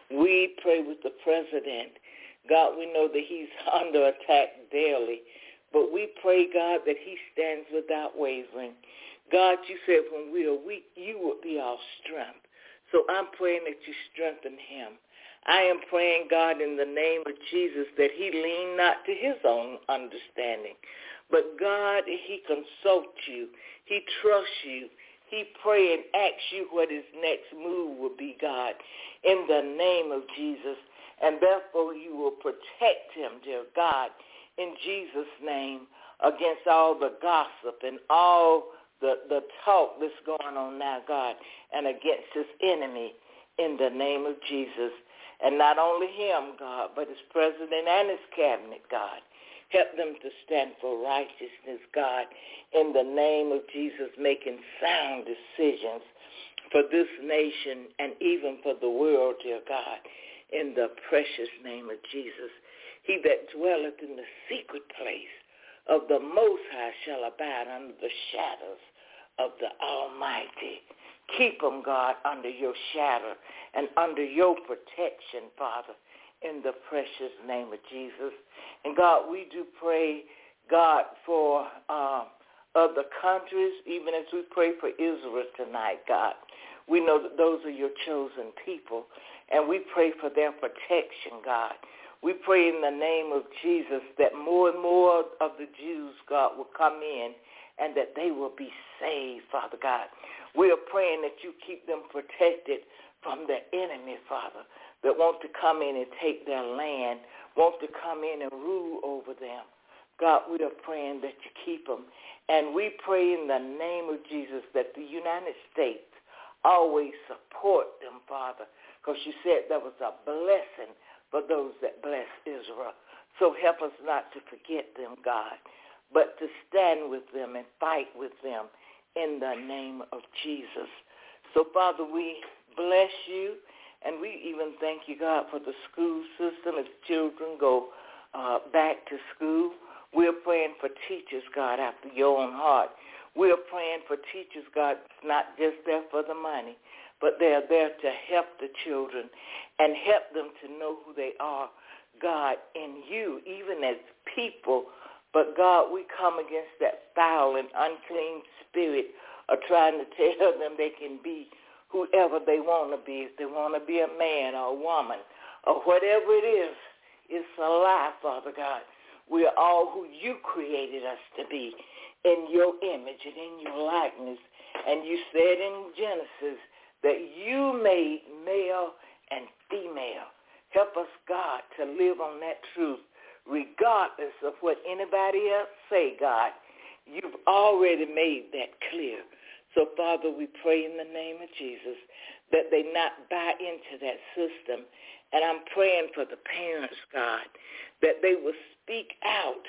We pray with the president. God, we know that he's under attack daily, but we pray, God, that he stands without wavering. God, you said when we are weak, you will be our strength. So I'm praying that you strengthen him. I am praying, God, in the name of Jesus, that he lean not to his own understanding, but God, he consults you. He trusts you. He pray and asks you what his next move will be, God, in the name of Jesus. And therefore you will protect him, dear God, in Jesus' name, against all the gossip and all the, the talk that's going on now, God, and against his enemy in the name of Jesus. And not only him, God, but his president and his cabinet, God. Help them to stand for righteousness, God, in the name of Jesus, making sound decisions for this nation and even for the world, dear God, in the precious name of Jesus. He that dwelleth in the secret place of the Most High shall abide under the shadows of the Almighty. Keep them, God, under your shadow and under your protection, Father, in the precious name of Jesus. And God, we do pray, God, for uh, other countries, even as we pray for Israel tonight, God. We know that those are your chosen people, and we pray for their protection, God. We pray in the name of Jesus that more and more of the Jews, God, will come in and that they will be saved, Father God. We are praying that you keep them protected from the enemy, Father, that want to come in and take their land, want to come in and rule over them. God, we are praying that you keep them. And we pray in the name of Jesus that the United States always support them, Father, because you said there was a blessing for those that bless Israel. So help us not to forget them, God, but to stand with them and fight with them in the name of Jesus. So, Father, we bless you, and we even thank you, God, for the school system as children go uh, back to school. We're praying for teachers, God, after your own heart. We're praying for teachers, God, not just there for the money, but they're there to help the children and help them to know who they are, God, in you, even as people. But, God, we come against that foul and unclean spirit of trying to tell them they can be whoever they want to be. If they want to be a man or a woman or whatever it is, it's a lie, Father God. We are all who you created us to be in your image and in your likeness. And you said in Genesis that you made male and female. Help us, God, to live on that truth regardless of what anybody else say, God. You've already made that clear. So, Father, we pray in the name of Jesus that they not buy into that system. And I'm praying for the parents, God, that they will speak out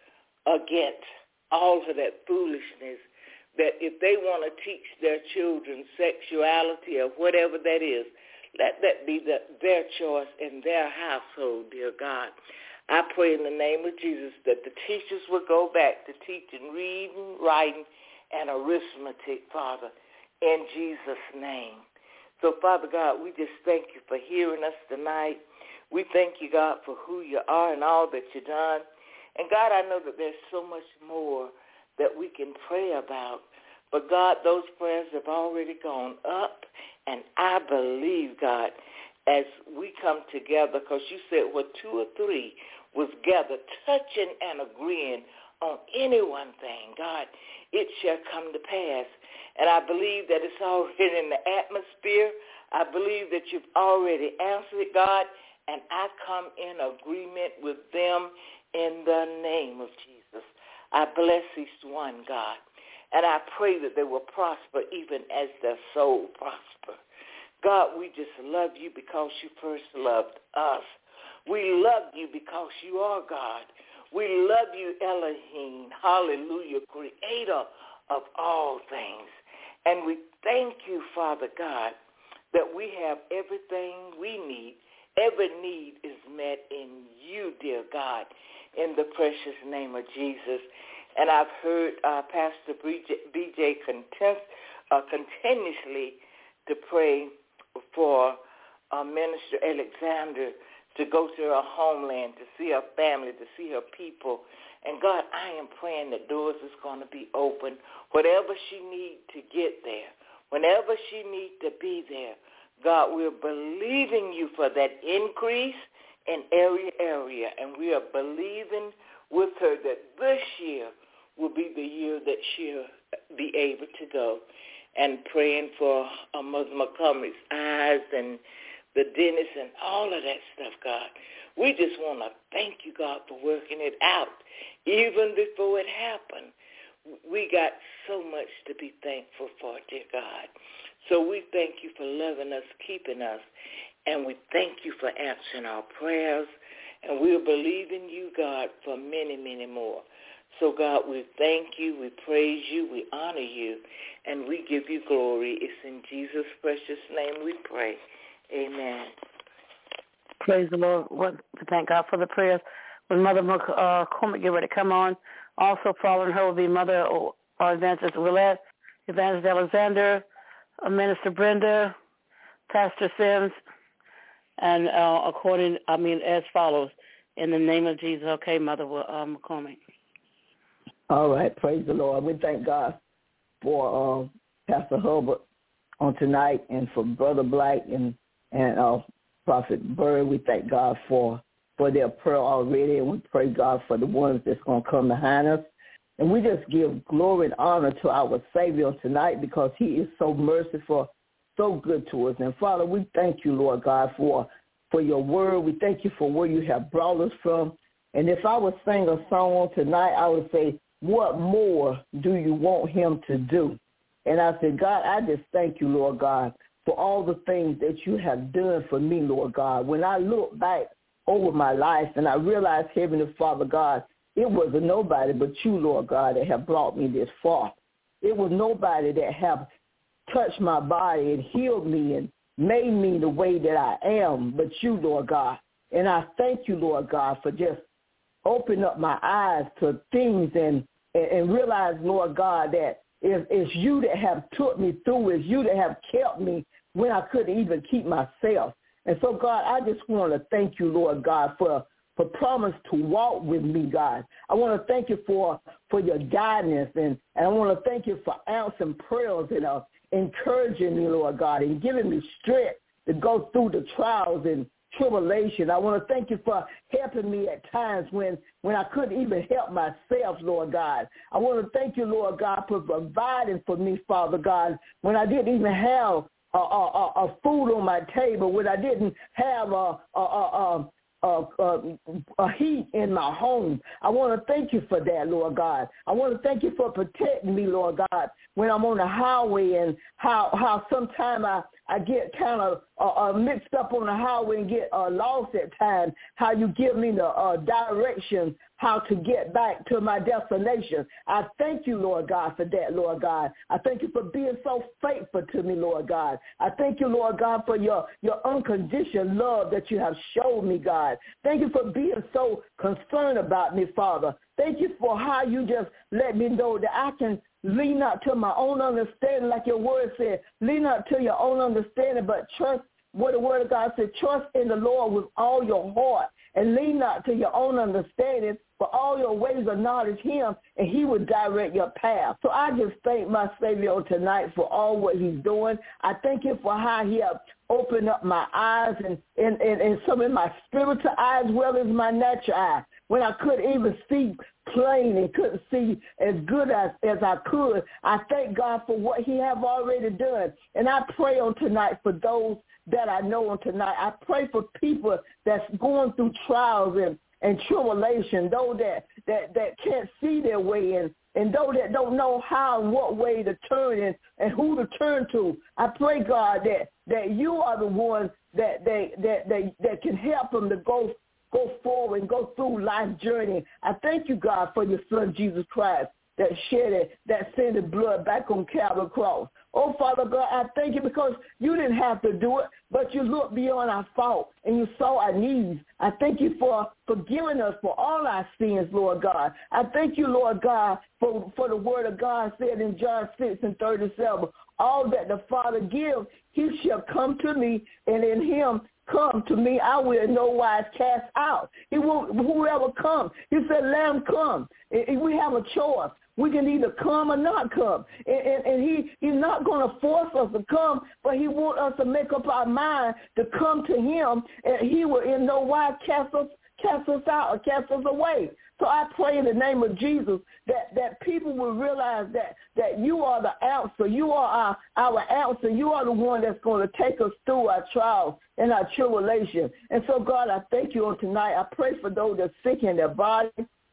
against all of that foolishness, that if they want to teach their children sexuality or whatever that is, let that be the, their choice in their household, dear God. I pray in the name of Jesus that the teachers will go back to teaching reading, writing, and arithmetic, Father, in Jesus' name. So, Father God, we just thank you for hearing us tonight. We thank you, God, for who you are and all that you've done. And, God, I know that there's so much more that we can pray about. But, God, those prayers have already gone up. And I believe, God, as we come together, because you said what two or three was gathered, touching and agreeing on any one thing, God, it shall come to pass. And I believe that it's already in the atmosphere. I believe that you've already answered it, God, and I come in agreement with them in the name of Jesus. I bless each one, God, and I pray that they will prosper even as their soul prosper. God, we just love you because you first loved us. We love you because you are God. We love you, Elohim, hallelujah, creator of all things. And we thank you, Father God, that we have everything we need. Every need is met in you, dear God, in the precious name of Jesus. And I've heard uh, Pastor B J content, uh, continuously to pray for uh, Minister Alexander to go to her homeland, to see her family, to see her people. And God, I am praying that doors is going to be open. Whatever she needs to get there, whenever she needs to be there, God, we're believing you for that increase in area area. And we are believing with her that this year will be the year that she'll be able to go. And praying for uh, Mother Montgomery's eyes and the dentist and all of that stuff, God. We just want to thank you, God, for working it out. Even before it happened, we got so much to be thankful for, dear God. So we thank you for loving us, keeping us, and we thank you for answering our prayers. And we're believing you, God, for many, many more. So, God, we thank you, we praise you, we honor you, and we give you glory. It's in Jesus' precious name we pray. Amen. Praise the Lord. What to thank God for the prayers. When Mother uh, Cormick get ready to come on, also following her will be Mother uh, Evangelist Willette, Evangelist Alexander, uh, Minister Brenda, Pastor Sims, and uh, according, I mean, as follows, in the name of Jesus. Okay, Mother uh, McCormick. All right, praise the Lord. We thank God for uh, Pastor Hubbard on tonight and for Brother Black and, and uh, Prophet Bird. We thank God for, for their prayer already, and we pray God for the ones that's going to come behind us. And we just give glory and honor to our Savior tonight because he is so merciful, so good to us. And, Father, we thank you, Lord God, for, for your word. We thank you for where you have brought us from. And if I would sing a song on tonight, I would say, what more do you want him to do? And I said, God, I just thank you, Lord God, for all the things that you have done for me, Lord God. When I look back over my life and I realize, Heavenly Father God, it was nobody but you, Lord God, that have brought me this far. It was nobody that have touched my body and healed me and made me the way that I am, but you, Lord God. And I thank you, Lord God, for just opening up my eyes to things and and realize, Lord God, that it's, it's you that have took me through. It's you that have kept me when I couldn't even keep myself. And so, God, I just want to thank you, Lord God, for for promise to walk with me, God. I want to thank you for, for your guidance, and, and I want to thank you for answering prayers and uh, encouraging me, Lord God, and giving me strength to go through the trials and tribulation. I want to thank you for helping me at times when, when I couldn't even help myself, Lord God. I want to thank you, Lord God, for providing for me, Father God, when I didn't even have a, a, a, a food on my table, when I didn't have a, a, a, a, a, a heat in my home. I want to thank you for that, Lord God. I want to thank you for protecting me, Lord God, when I'm on the highway and how, how sometimes I I get kind of uh, uh, mixed up on the highway and get uh, lost at times, how you give me the uh, direction, how to get back to my destination. I thank you, Lord God, for that, Lord God. I thank you for being so faithful to me, Lord God. I thank you, Lord God, for your, your unconditional love that you have showed me, God. Thank you for being so concerned about me, Father. Thank you for how you just let me know that I can lean not to my own understanding, like your word said. Lean not to your own understanding, but trust what the word of God said. Trust in the Lord with all your heart, and lean not to your own understanding, for all your ways acknowledge him, and he will direct your path. So I just thank my Savior tonight for all what he's doing. I thank him for how he has opened up my eyes, and, and, and, and some of my spiritual eyes as well as my natural eyes. When I couldn't even see plain and couldn't see as good as, as I could. I thank God for what he have already done. And I pray on tonight for those that I know on tonight. I pray for people that's going through trials and, and tribulation, those that, that, that can't see their way in, and those that don't know how and what way to turn and, and who to turn to. I pray, God, that, that you are the one that they that they that can help them to go go forward and go through life's journey. I thank you, God, for your son, Jesus Christ, that shed it, that sent his blood back on Calvary cross. Oh, Father God, I thank you because you didn't have to do it, but you looked beyond our fault and you saw our needs. I thank you for forgiving us for all our sins, Lord God. I thank you, Lord God, for, for the word of God said in John six and thirty-seven, all that the Father gives, he shall come to me, and in him come to me, I will in no wise cast out. He won't, whoever comes. He said, let him come. We have a choice. We can either come or not come. And, and, and he, he's not going to force us to come, but he wants us to make up our mind to come to him, and he will in no wise cast us, cast us out or cast us away. So I pray in the name of Jesus that, that people will realize that, that you are the answer. You are our, our answer. You are the one that's going to take us through our trials and our tribulation. And so, God, I thank you on tonight. I pray for those that are sick in their body,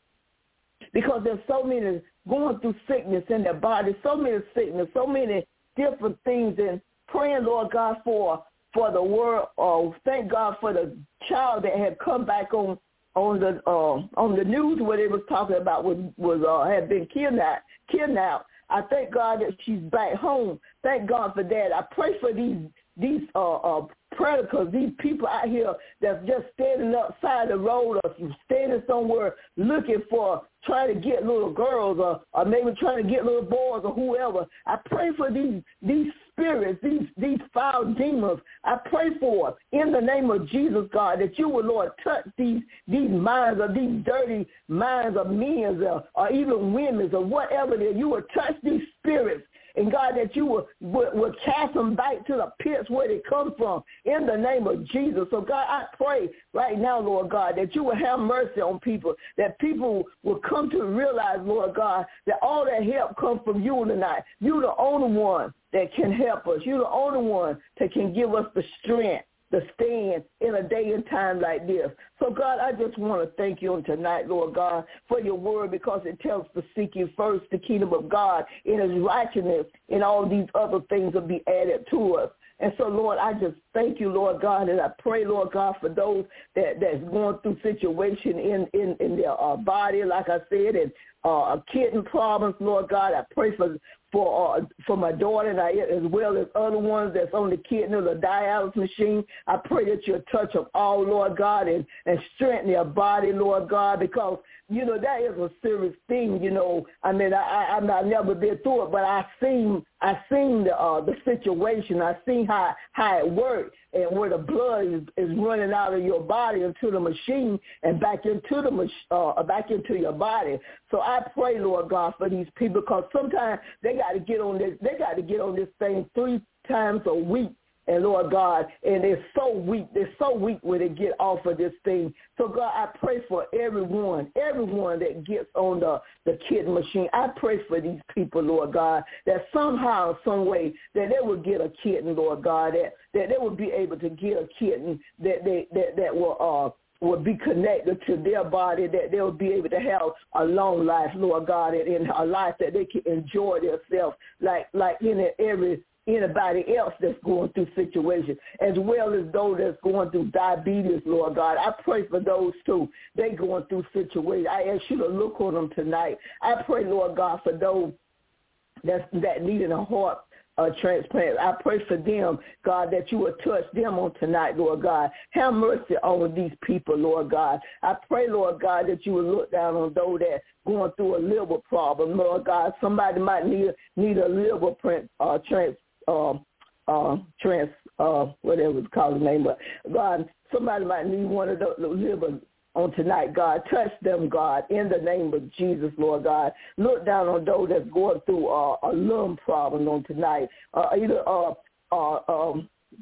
because there's so many going through sickness in their body, so many sickness, so many different things, and praying, Lord God, for for the world. Oh, thank God for the child that had come back on on the uh, on the news where they was talking about was was uh, had been kidnapped. Kidnapped. I thank God that she's back home. Thank God for that. I pray for these these uh, uh, predators, these people out here that's just standing outside the road or standing somewhere looking for, trying to get little girls or, or maybe trying to get little boys or whoever. I pray for these these spirits, these these foul demons. I pray for, in the name of Jesus, God, that you will, Lord, touch these these minds or these dirty minds of men or, or even women or whatever it is. You will touch these spirits. And, God, that you will, will, will cast them back to the pits where they come from in the name of Jesus. So, God, I pray right now, Lord God, that you will have mercy on people, that people will come to realize, Lord God, that all that help comes from you tonight. You're the only one that can help us. You're the only one that can give us the strength to stand in a day and time like this. So, God, I just want to thank you on tonight, Lord God, for your word, because it tells us to seek you first, the kingdom of God, in his righteousness, and all these other things will be added to us. And so, Lord, I just thank you, Lord God, and I pray, Lord God, for those that, that's going through situation in, in, in their uh, body, like I said, and uh, kidney problems, Lord God. I pray for for uh, for my daughter and I, as well as other ones that's on the kidney or the dialysis machine. I pray that you'll touch them all, Lord God, and, and strengthen their body, Lord God, because, you know, that is a serious thing, you know. I mean, I, I, I've not never been through it, but I've seen, I've seen the, uh, the situation. I've seen how, how it works, and where the blood is, is running out of your body into the machine and back into the uh, back into your body. So I pray, Lord God, for these people, because sometimes they got to get on this. They got to get on this thing three times a week. And Lord God, and they're so weak. They're so weak when they get off of this thing. So God, I pray for everyone, everyone that gets on the, the kidney machine. I pray for these people, Lord God, that somehow, some way, that they will get a kidney, Lord God, that, that they will be able to get a kidney that they that, that will uh will be connected to their body, that they'll be able to have a long life, Lord God, and in a life that they can enjoy themselves like like in every anybody else that's going through situations, as well as those that's going through diabetes, Lord God. I pray for those too. They going through situations. I ask you to look on them tonight. I pray, Lord God, for those that's, that needing a heart uh, transplant. I pray for them, God, that you will touch them on tonight, Lord God. Have mercy on these people, Lord God. I pray, Lord God, that you will look down on those that going through a liver problem, Lord God. Somebody might need need a liver print, uh, trans. Uh, uh, trans, uh, whatever it's called the name, but God, somebody might need one of those livers on tonight, God. Touch them, God, in the name of Jesus, Lord God. Look down on those that's going through uh, a lung problem on tonight, uh, either uh, uh, um,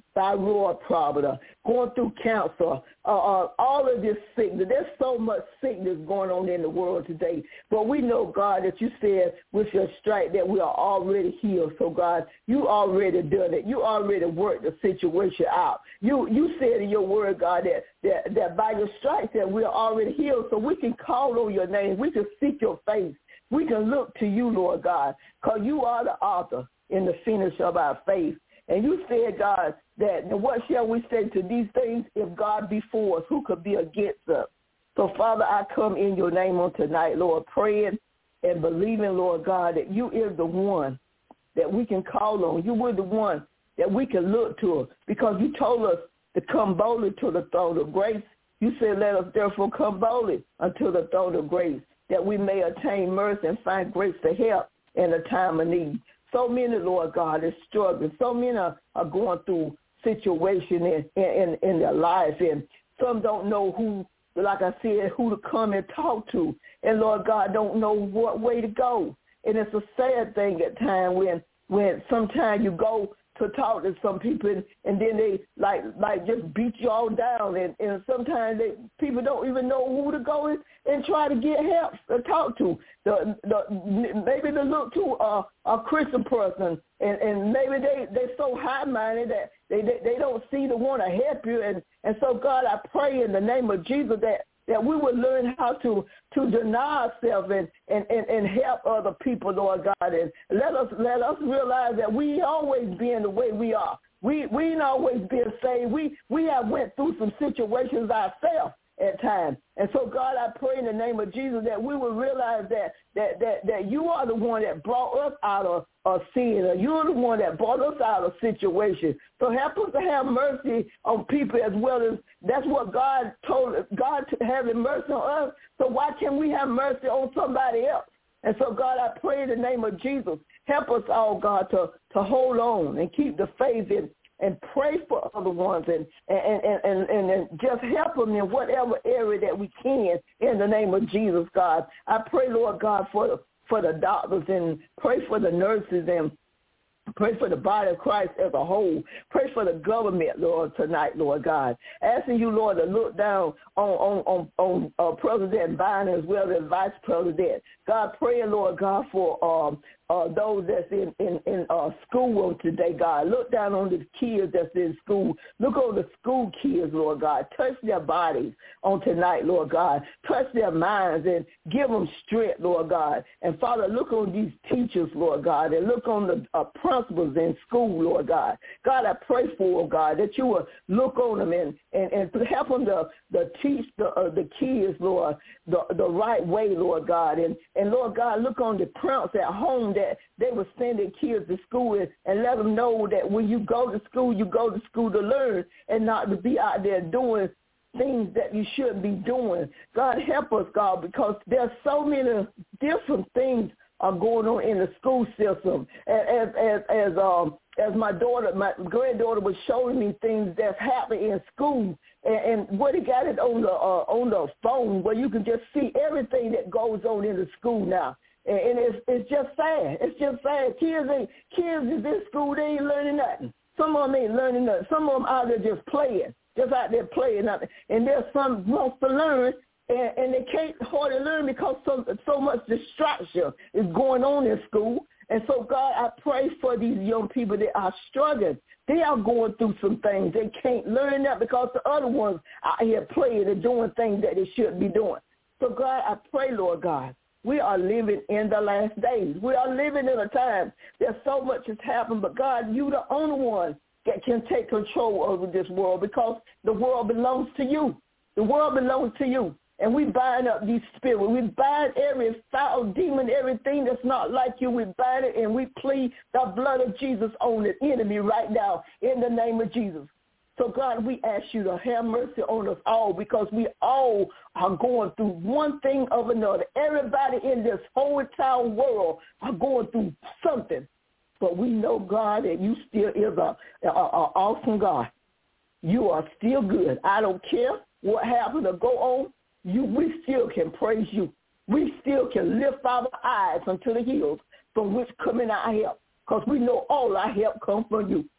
thyroid problem, going through cancer, uh, uh, all of this sickness. There's so much sickness going on in the world today. But we know, God, that you said with your stripe that we are already healed. So, God, you already done it. You already worked the situation out. You you said in your word, God, that, that, that by your stripes that we are already healed. So we can call on your name. We can seek your face. We can look to you, Lord God, because you are the author and the finisher of our faith. And you said, God, that what shall we say to these things? If God be for us, who could be against us? So, Father, I come in your name on tonight, Lord, praying and believing, Lord God, that you is the one that we can call on. You were the one that we can look to, because you told us to come boldly to the throne of grace. You said, let us therefore come boldly unto the throne of grace, that we may attain mercy and find grace to help in a time of need. So many, Lord God, is struggling. So many are, are going through situations in, in, in their life, and some don't know who, like I said, who to come and talk to. And, Lord God, don't know what way to go. And it's a sad thing at times when, when sometimes you go to talk to some people, and, and then they like like just beat you all down, and, and sometimes they people don't even know who to go and, and try to get help to talk to. The, the maybe they look to a, a Christian person, and, and maybe they they so high minded that they, they they don't see the one to help you, and and so God, I pray in the name of Jesus that. that we would learn how to, to deny ourselves and, and, and, and help other people, Lord God. And let us let us realize that we always been the way we are. We we ain't always been saved. We we have went through some situations ourselves at times. And so, God, I pray in the name of Jesus that we will realize that that, that, that you are the one that brought us out of, of sin. Or you're the one that brought us out of situations. So help us to have mercy on people as well as that's what God told us, God to having mercy on us. So why can't we have mercy on somebody else? And so, God, I pray in the name of Jesus, help us all, God, to, to hold on and keep the faith in, and pray for other ones and and, and, and, and and just help them in whatever area that we can in the name of Jesus, God. I pray, Lord God, for, for the doctors, and pray for the nurses, and pray for the body of Christ as a whole. Pray for the government, Lord, tonight, Lord God. Asking you, Lord, to look down on on, on, on uh, President Biden as well as Vice President. God, praying, Lord God, for um, uh, those that's in, in, in uh, school today, God. Look down on the kids that's in school. Look on the school kids, Lord God. Touch their bodies on tonight, Lord God. Touch their minds and give them strength, Lord God. And, Father, look on these teachers, Lord God, and look on the uh, principals in school, Lord God. God, I pray for them, God, that you will look on them and, and, and help them to, to teach the, uh, the kids, Lord, the, the right way, Lord God. And, and, Lord God, look on the parents at home that they will send their kids to school and, and let them know that when you go to school, you go to school to learn and not to be out there doing things that you shouldn't be doing. God, help us, God, because there's so many different things are going on in the school system. As as as um as my daughter, my granddaughter was showing me things that's happening in school, and, and what he got it on the uh, on the phone where you can just see everything that goes on in the school now. And, and it's it's just sad. It's just sad. Kids ain't kids is in school, they ain't learning nothing. Some of them ain't learning nothing. Some of them out there just playing, just out there playing nothing. And there's some wants to learn. And, and they can't hardly learn because so, so much distraction is going on in school. And so, God, I pray for these young people that are struggling. They are going through some things. They can't learn that because the other ones out here playing and doing things that they shouldn't be doing. So, God, I pray, Lord God, we are living in the last days. We are living in a time that so much has happened. But, God, you the only one that can take control over this world because the world belongs to you. The world belongs to you. And we bind up these spirits. We bind every foul demon, everything that's not like you. We bind it and we plead the blood of Jesus on the enemy right now in the name of Jesus. So, God, we ask you to have mercy on us all because we all are going through one thing or another. Everybody in this whole entire world are going through something. But we know, God, that you still is a, a, a awesome God. You are still good. I don't care what happened or go on. You, we still can praise you. We still can lift our eyes unto the hills from which coming our help, because we know all our help comes from you.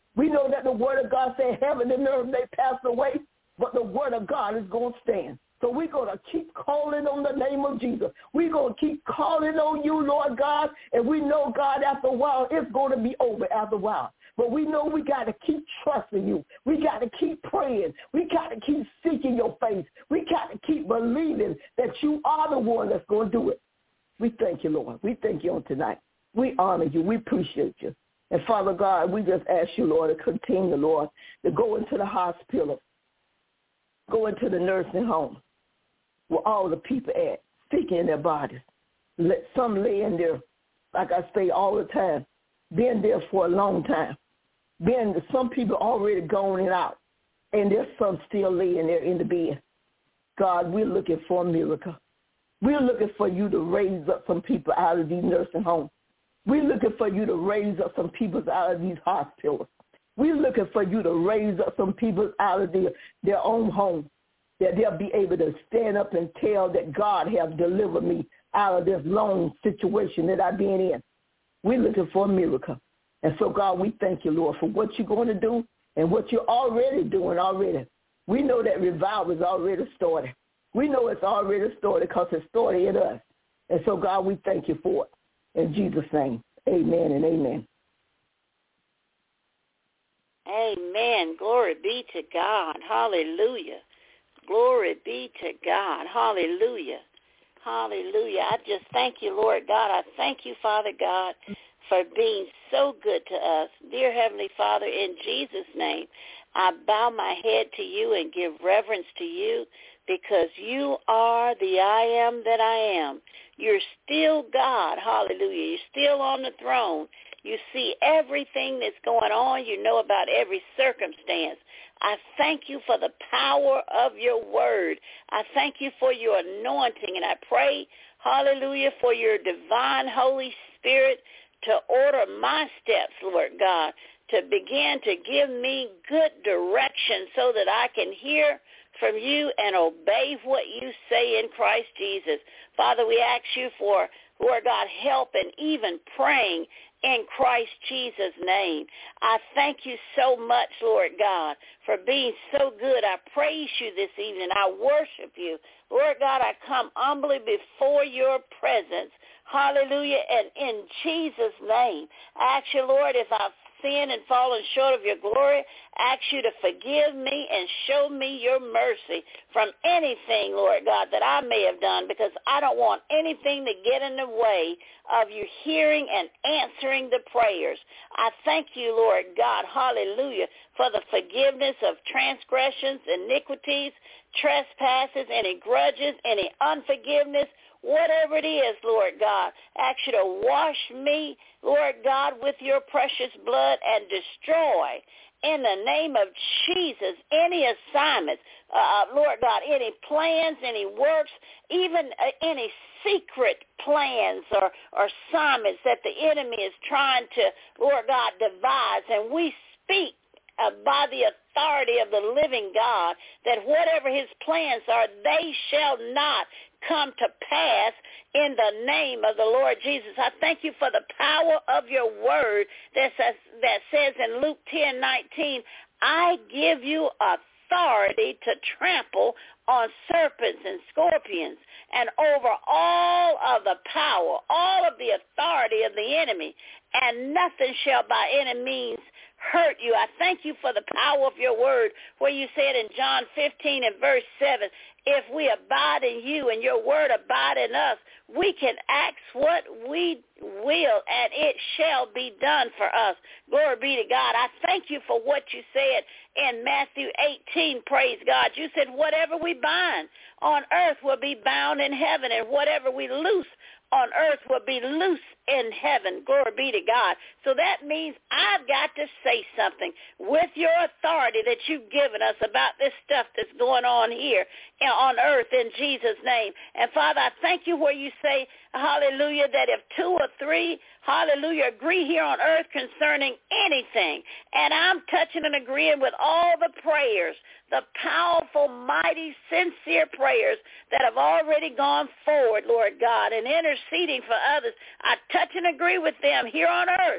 We know that the word of God said heaven and earth may pass away, but the word of God is going to stand. So we're going to keep calling on the name of Jesus. We're going to keep calling on you, Lord God, and we know, God, after a while, it's going to be over after a while. But we know we got to keep trusting you. We got to keep praying. We got to keep seeking your face. We got to keep believing that you are the one that's going to do it. We thank you, Lord. We thank you on tonight. We honor you. We appreciate you. And, Father God, we just ask you, Lord, to continue, Lord, to go into the hospital, go into the nursing home, where all the people at, sick in their bodies. Let some lay in there, like I say all the time, been there for a long time. Been some people already gone and out, and there's some still laying there in the bed. God, we're looking for a miracle. We're looking for you to raise up some people out of these nursing homes. We're looking for you to raise up some people out of these hospitals. We're looking for you to raise up some people out of their, their own homes, that they'll be able to stand up and tell that God has delivered me out of this long situation that I've been in. We're looking for a miracle. And so, God, we thank you, Lord, for what you're going to do and what you're already doing already. We know that revival is already started. We know it's already started because it started in us. And so, God, we thank you for it. In Jesus' name, amen and amen. Amen. Glory be to God. Hallelujah. Glory be to God. Hallelujah. Hallelujah. I just thank you, Lord God. I thank you, Father God, for being so good to us. Dear Heavenly Father, in Jesus' name, I bow my head to you and give reverence to you because you are the I am that I am. You're still God. Hallelujah. You're still on the throne. You see everything that's going on. You know about every circumstance. I thank you for the power of your word. I thank you for your anointing, and I pray, hallelujah, for your divine Holy Spirit to order my steps, Lord God, to begin to give me good direction so that I can hear from you and obey what you say in Christ Jesus. Father, we ask you for, Lord God, help in even praying in Christ Jesus' name. I thank you so much, Lord God, for being so good. I praise you this evening. I worship you. Lord God, I come humbly before your presence. Hallelujah. And in Jesus' name, I ask you, Lord, if I've sinned and fallen short of your glory, I ask you to forgive me and show me your mercy from anything, Lord God, that I may have done, because I don't want anything to get in the way of you hearing and answering the prayers. I thank you, Lord God, hallelujah, for the forgiveness of transgressions, iniquities, trespasses, any grudges, any unforgiveness, whatever it is, Lord God. I ask you to wash me, Lord God, with your precious blood and destroy in the name of Jesus any assignments, uh, Lord God, any plans, any works, even uh, any secret plans or, or assignments that the enemy is trying to, Lord God, devise. And we speak uh, by the authority of the living God that whatever his plans are, they shall not come to pass in the name of the Lord Jesus. I thank you for the power of your word that says, that says in Luke ten nineteen, I give you authority to trample on serpents and scorpions and over all of the power, all of the authority of the enemy, and nothing shall by any means hurt you. I thank you for the power of your word, where you said in John fifteen and verse seven, if we abide in you and your word abide in us, we can ask what we will, and it shall be done for us. Glory be to God. I thank you for what you said in Matthew eighteen, praise God. You said whatever we bind on earth will be bound in heaven, and whatever we loose on earth will be loose in heaven. Glory be to God. So that means I've got to say something with your authority that you've given us about this stuff that's going on here on earth in Jesus' name. And Father, I thank you where you say, hallelujah, that if two or three, hallelujah, agree here on earth concerning anything, and I'm touching and agreeing with all the prayers, the powerful, mighty, sincere prayers that have already gone forward, Lord God, and interceding for others. I touch and agree with them here on earth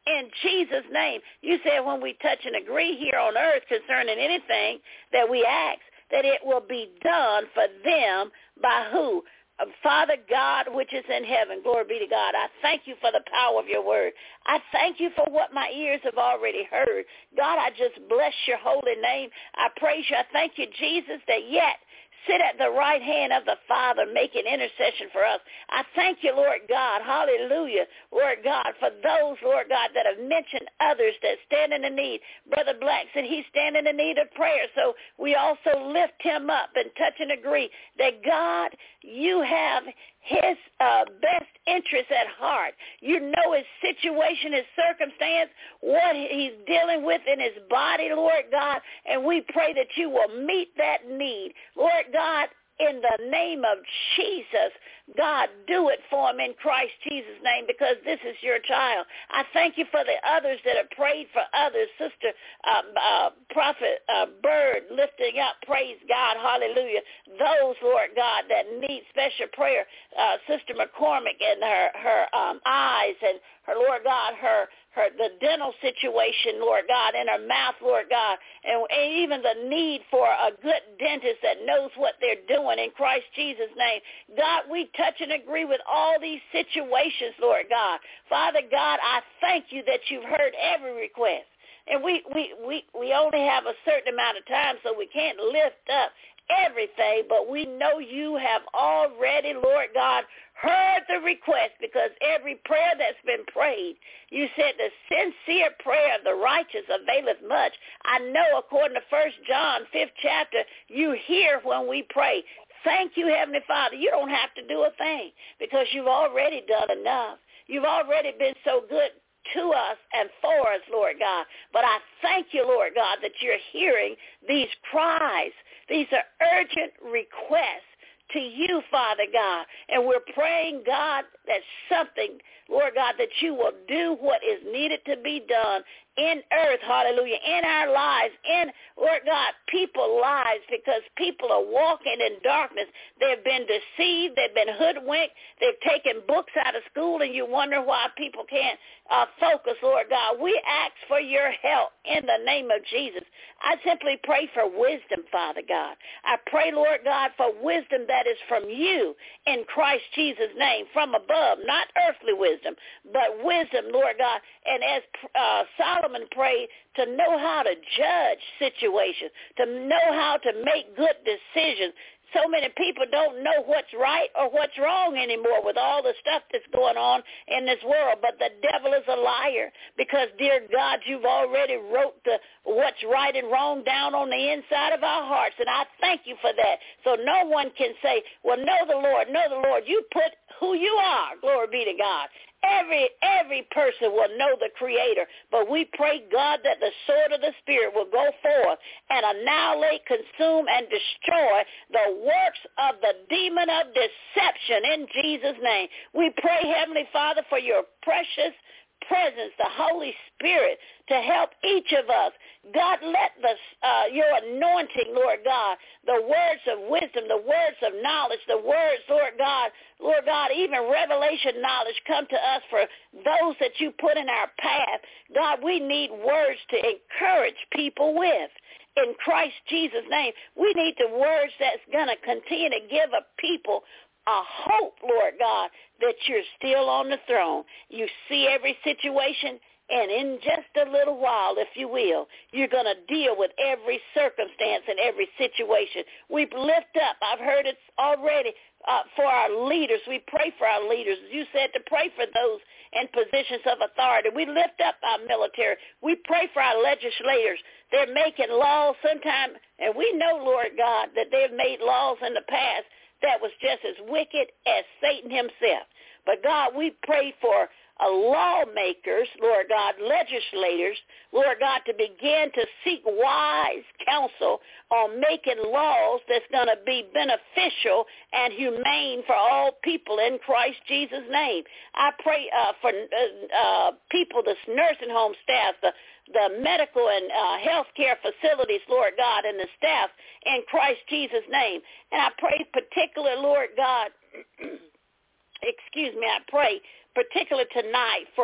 in Jesus' name. You said when we touch and agree here on earth concerning anything that we ask, that it will be done for them by who? Father God, which is in heaven. Glory be to God. I thank you for the power of your word. I thank you for what my ears have already heard. God, I just bless your holy name. I praise you. I thank you, Jesus, that yet sit at the right hand of the Father, making intercession for us. I thank you, Lord God, hallelujah, Lord God, for those, Lord God, that have mentioned others that stand in the need. Brother Black said he's standing in need of prayer, so we also lift him up and touch and agree that, God, you have his uh, best interests at heart. You know his situation, his circumstance, what he's dealing with in his body, Lord God, and we pray that you will meet that need. Lord God, in the name of Jesus, God, do it for him in Christ Jesus' name, because this is your child. I thank you for the others that have prayed for others. Sister uh, uh, Prophet uh, Bird lifting up, praise God, hallelujah. Those, Lord God, that need special prayer. Uh, Sister McCormick and her, her um, eyes and her, Lord God, her her the dental situation, Lord God, in her mouth, Lord God, and, and even the need for a good dentist that knows what they're doing in Christ Jesus' name. God, we touch and agree with all these situations, Lord God. Father God, I thank you that you've heard every request. And we, we, we, we only have a certain amount of time, so we can't lift up everything, but we know you have already, Lord God, heard the request, because every prayer that's been prayed, you said the sincere prayer of the righteous availeth much. I know according to First John, fifth chapter, you hear when we pray. Thank you, Heavenly Father. You don't have to do a thing, because you've already done enough. You've already been so good to us and for us, Lord God. But I thank you, Lord God, that you're hearing these cries. These are urgent requests to you, Father God. And we're praying, God, that something, Lord God, that you will do what is needed to be done in earth, hallelujah, in our lives, in, Lord God, people's lives, because people are walking in darkness. They've been deceived. They've been hoodwinked. They've taken books out of school, and you wonder why people can't uh, focus, Lord God. We ask for your help in the name of Jesus. I simply pray for wisdom, Father God. I pray, Lord God, for wisdom that is from you in Christ Jesus' name, from above, not earthly wisdom, but wisdom, Lord God. And as uh, Solomon prayed, to know how to judge situations, to know how to make good decisions. So many people don't know what's right or what's wrong anymore with all the stuff that's going on in this world. But the devil is a liar, because, dear God, you've already wrote the what's right and wrong down on the inside of our hearts, and I thank you for that. So no one can say, well, know the Lord, know the Lord. You put who you are, glory be to God. Every every person will know the Creator, but we pray, God, that the sword of the Spirit will go forth and annihilate, consume, and destroy the works of the demon of deception in Jesus' name. We pray, Heavenly Father, for your precious presence, the Holy Spirit, to help each of us. God, let the uh, your anointing, Lord God, the words of wisdom, the words of knowledge, the words, Lord God, Lord God, even revelation knowledge come to us for those that you put in our path. God, we need words to encourage people with. In Christ Jesus' name, we need the words that's going to continue to give a people a hope, Lord God, that you're still on the throne. You see every situation, and in just a little while, if you will, you're going to deal with every circumstance and every situation. We lift up, I've heard it already, uh, for our leaders. We pray for our leaders. You said to pray for those in positions of authority. We lift up our military. We pray for our legislators. They're making laws sometime, and we know, Lord God, that they've made laws in the past that was just as wicked as Satan himself. But, God, we pray for uh, lawmakers, Lord God, legislators, Lord God, to begin to seek wise counsel on making laws that's going to be beneficial and humane for all people in Christ Jesus' name. I pray uh, for uh, uh, people, the nursing home staff, the the medical and uh, health care facilities, Lord God, and the staff in Christ Jesus' name. And I pray particular, Lord God, excuse me, I pray particular tonight for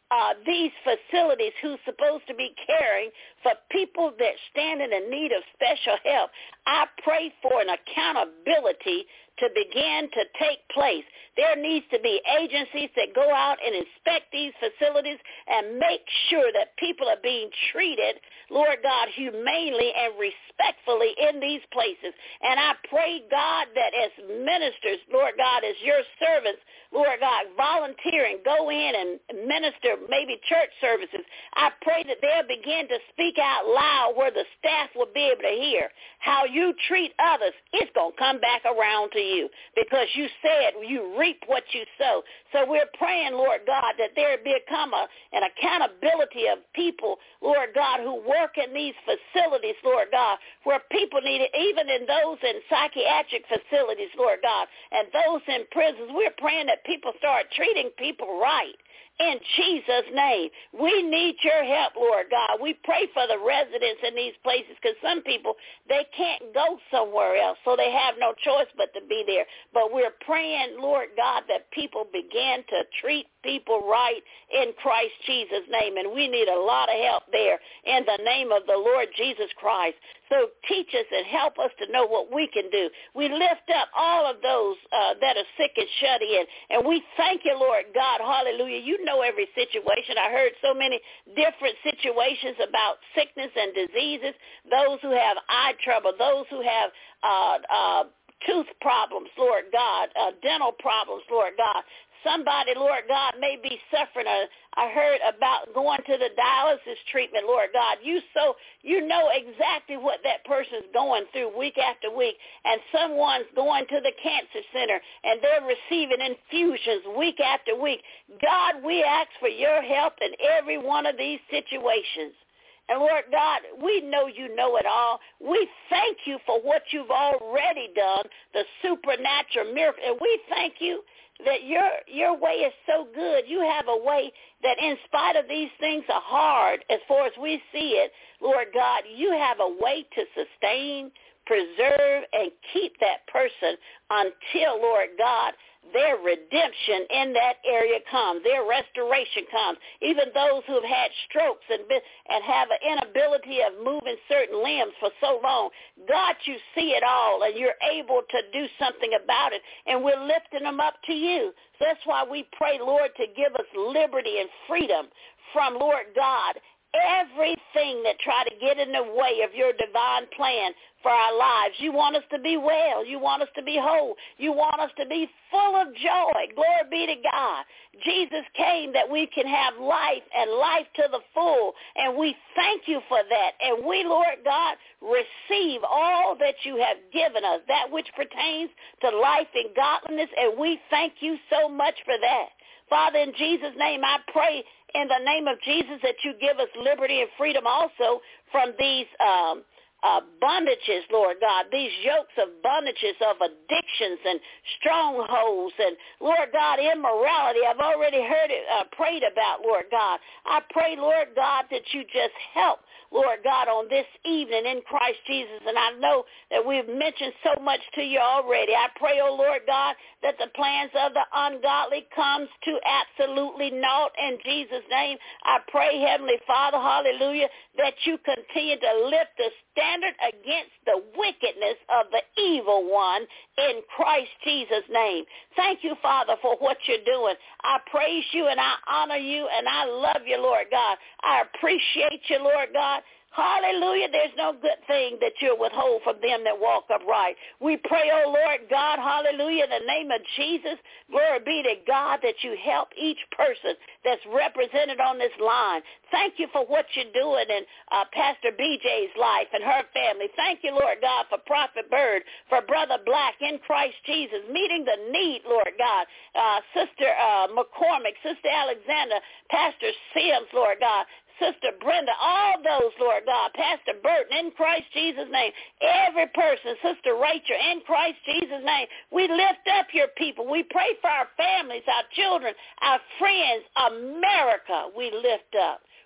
uh, these facilities who's supposed to be caring for people that stand in the need of special help. I pray for an accountability to begin to take place. There needs to be agencies that go out and inspect these facilities and make sure that people are being treated, Lord God, humanely and respectfully in these places. And I pray, God, that as ministers, Lord God, as your servants, Lord God, volunteering, go in and minister maybe church services, I pray that they'll begin to speak out loud where the staff will be able to hear. How you treat others, it's going to come back around to you because you said you reap what you sow. So we're praying, Lord God, that there become a, an accountability of people, Lord God, who work in these facilities, Lord God, where people need it, even in those in psychiatric facilities, Lord God, and those in prisons. We're praying that people start treating people right. In Jesus' name, we need your help, Lord God. We pray for the residents in these places because some people, they can't go somewhere else, so they have no choice but to be there. But we're praying, Lord God, that people begin to treat people right in Christ Jesus' name, and we need a lot of help there in the name of the Lord Jesus Christ. So teach us and help us to know what we can do. We lift up all of those uh, that are sick and shut in, and we thank you, Lord God, hallelujah. You know every situation. I heard so many different situations about sickness and diseases, those who have eye trouble, those who have uh, uh, tooth problems, Lord God, uh, dental problems, Lord God. Somebody, Lord God, may be suffering. A, I heard about going to the dialysis treatment, Lord God. You so you know exactly what that person's going through week after week, and someone's going to the cancer center, and they're receiving infusions week after week. God, we ask for your help in every one of these situations. And, Lord God, we know you know it all. We thank you for what you've already done, the supernatural miracle, and we thank you that your your way is so good. You have a way that in spite of these things are hard as far as we see it, Lord God, you have a way to sustain, preserve, and keep that person until, Lord God, their redemption in that area comes, their restoration comes. Even those who have had strokes and been, and have an inability of moving certain limbs for so long, God, you see it all, and you're able to do something about it, and we're lifting them up to you. So that's why we pray, Lord, to give us liberty and freedom from, Lord God, everything that try to get in the way of your divine plan for our lives. You want us to be well. You want us to be whole. You want us to be full of joy. Glory be to God. Jesus came that we can have life and life to the full, and we thank you for that. And we, Lord God, receive all that you have given us, that which pertains to life and godliness, and we thank you so much for that. Father, in Jesus' name, I pray in the name of Jesus that you give us liberty and freedom also from these um, uh, bondages, Lord God, these yokes of bondages of addictions and strongholds and, Lord God, immorality. I've already heard it uh, prayed about, Lord God. I pray, Lord God, that you just help, Lord God, on this evening in Christ Jesus. And I know that we've mentioned so much to you already. I pray, oh Lord God, that the plans of the ungodly comes to absolutely naught in Jesus' name. I pray, Heavenly Father, hallelujah, that you continue to lift the standard against the wickedness of the evil one in Christ Jesus' name. Thank you, Father, for what you're doing. I praise you and I honor you and I love you, Lord God. I appreciate you, Lord God. Hallelujah. There's no good thing that you'll withhold from them that walk upright. We pray, oh Lord God, hallelujah, in the name of Jesus. Glory be to God that you help each person that's represented on this line. Thank you for what you're doing in uh, Pastor B J's life and her family. Thank you, Lord God, for Prophet Bird, for Brother Black in Christ Jesus, meeting the need, Lord God. Uh, Sister uh, McCormick, Sister Alexander, Pastor Sims, Lord God. Sister Brenda, all those, Lord God, Pastor Burton, in Christ Jesus' name, every person, Sister Rachel, in Christ Jesus' name, we lift up your people. We pray for our families, our children, our friends, America, we lift up.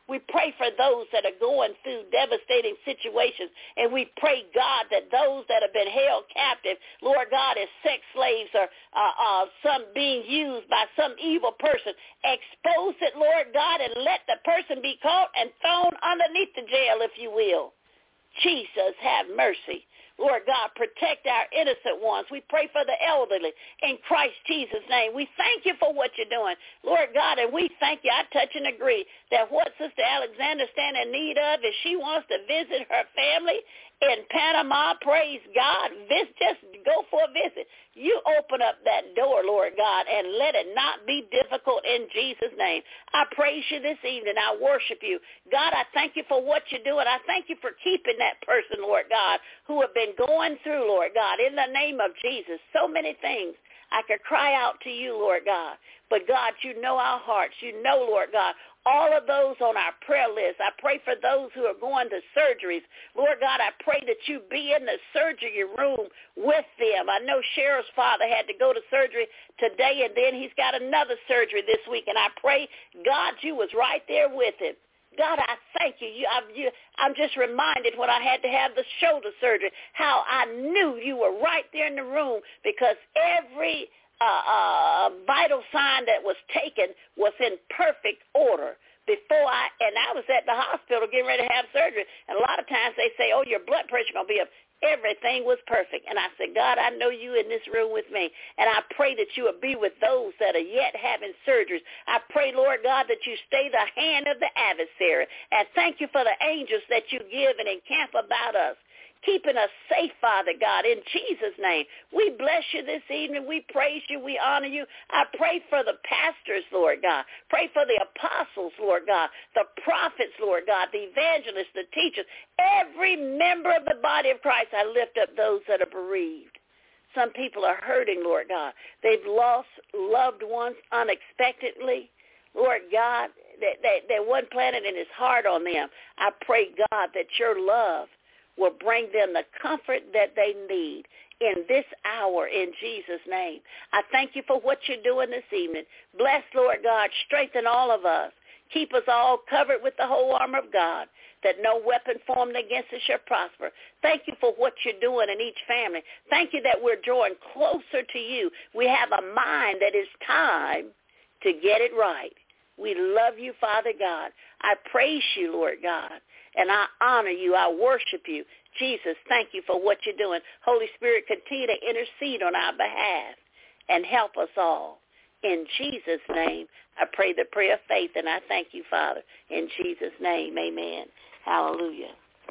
We pray for those that are going through devastating situations, and we pray, God, that those that have been held captive, Lord God, as sex slaves or uh, uh, some being used by some evil person, expose it, Lord God, and let the person be caught and thrown underneath the jail, if you will. Jesus, have mercy. Lord God, protect our innocent ones. We pray for the elderly in Christ Jesus' name. We thank you for what you're doing, Lord God, and we thank you. I touch and agree that what Sister Alexander stands in need of is she wants to visit her family in Panama. Praise God. This, just go for a visit. You open up that door, Lord God, and let it not be difficult in Jesus' name. I praise you this evening. I worship you. God, I thank you for what you're doing. I thank you for keeping that person, Lord God, who have been going through, Lord God, in the name of Jesus. So many things I could cry out to you, Lord God. But, God, you know our hearts. You know, Lord God, all of those on our prayer list. I pray for those who are going to surgeries. Lord God, I pray that you be in the surgery room with them. I know Cheryl's father had to go to surgery today, and then he's got another surgery this week. And I pray, God, you was right there with him. God, I thank you. You, I'm, you. I'm just reminded when I had to have the shoulder surgery, how I knew you were right there in the room, because every uh, uh, vital sign that was taken was in perfect order. Before I, and I was at the hospital getting ready to have surgery, and a lot of times they say, oh, your blood pressure going to be up. Everything was perfect. And I said, God, I know you in this room with me. And I pray that you will be with those that are yet having surgeries. I pray, Lord God, that you stay the hand of the adversary. And thank you for the angels that you give and encamp about us, keeping us safe, Father God, in Jesus' name. We bless you this evening. We praise you. We honor you. I pray for the pastors, Lord God. Pray for the apostles, Lord God, the prophets, Lord God, the evangelists, the teachers, every member of the body of Christ. I lift up those that are bereaved. Some people are hurting, Lord God. They've lost loved ones unexpectedly. Lord God, that, that, that one planted in his heart on them. I pray, God, that your love will bring them the comfort that they need in this hour in Jesus' name. I thank you for what you're doing this evening. Bless, Lord God. Strengthen all of us. Keep us all covered with the whole armor of God, that no weapon formed against us shall prosper. Thank you for what you're doing in each family. Thank you that we're drawing closer to you. We have a mind that it's time to get it right. We love you, Father God. I praise you, Lord God. And I honor you. I worship you. Jesus, thank you for what you're doing. Holy Spirit, continue to intercede on our behalf and help us all. In Jesus' name, I pray the prayer of faith, and I thank you, Father. In Jesus' name, amen. Hallelujah.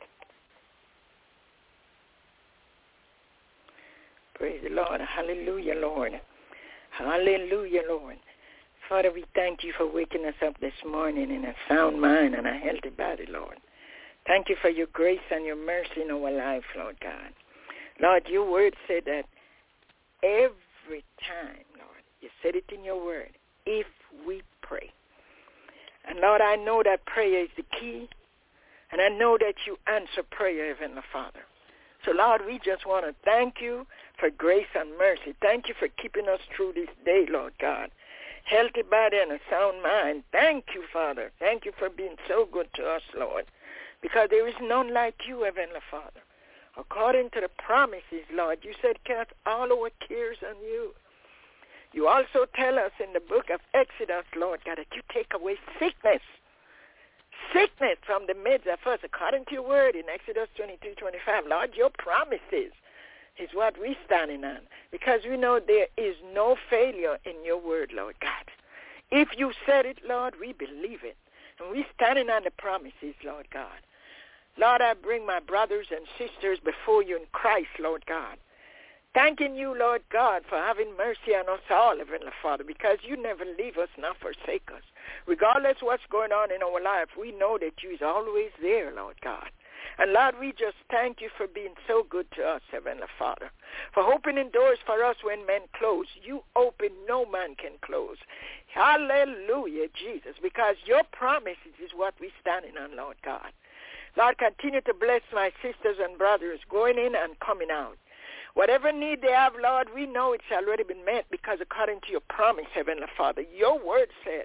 Praise the Lord. Hallelujah, Lord. Hallelujah, Lord. Father, we thank you for waking us up this morning in a sound mind and a healthy body, Lord. Thank you for your grace and your mercy in our life, Lord God. Lord, your word said that every time, Lord, you said it in your word, if we pray. And Lord, I know that prayer is the key, and I know that you answer prayer, Heavenly Father. So, Lord, we just want to thank you for grace and mercy. Thank you for keeping us through this day, Lord God. Healthy body and a sound mind. Thank you, Father. Thank you for being so good to us, Lord. Because there is none like you, Heavenly Father. According to the promises, Lord, you said cast all our cares on you. You also tell us in the book of Exodus, Lord God, that you take away sickness. Sickness from the midst of us, according to your word in Exodus twenty-two twenty-five. Lord, your promises is what we're standing on. Because we know there is no failure in your word, Lord God. If you said it, Lord, we believe it. And we're standing on the promises, Lord God. Lord, I bring my brothers and sisters before you in Christ, Lord God. Thanking you, Lord God, for having mercy on us all, Heavenly Father, because you never leave us nor forsake us. Regardless of what's going on in our life, we know that you is always there, Lord God. And Lord, we just thank you for being so good to us, Heavenly Father, for opening doors for us when men close. You open, no man can close. Hallelujah, Jesus, because your promises is what we're standing on, Lord God. Lord, continue to bless my sisters and brothers going in and coming out. Whatever need they have, Lord, we know it's already been met because according to your promise, Heavenly Father, your word said,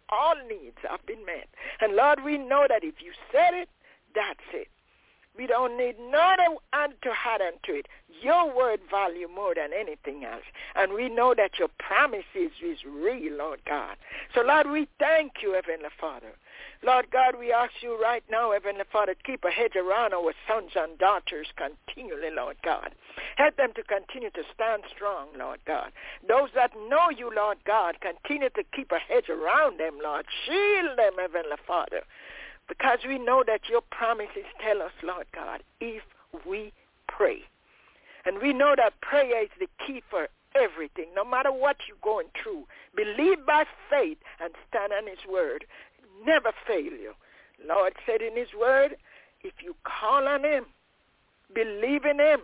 all needs have been met. And Lord, we know that if you said it, that's it. We don't need none to add unto it. Your word value more than anything else. And we know that your promises is real, Lord God. So, Lord, we thank you, Heavenly Father. Lord God, we ask you right now, Heavenly Father, to keep a hedge around our sons and daughters continually, Lord God. Help them to continue to stand strong, Lord God. Those that know you, Lord God, continue to keep a hedge around them, Lord. Shield them, Heavenly Father. Because we know that your promises tell us, Lord God, if we pray. And we know that prayer is the key for everything. No matter what you're going through, believe by faith and stand on his word. Never fail you. Lord said in his word, if you call on him, believe in him,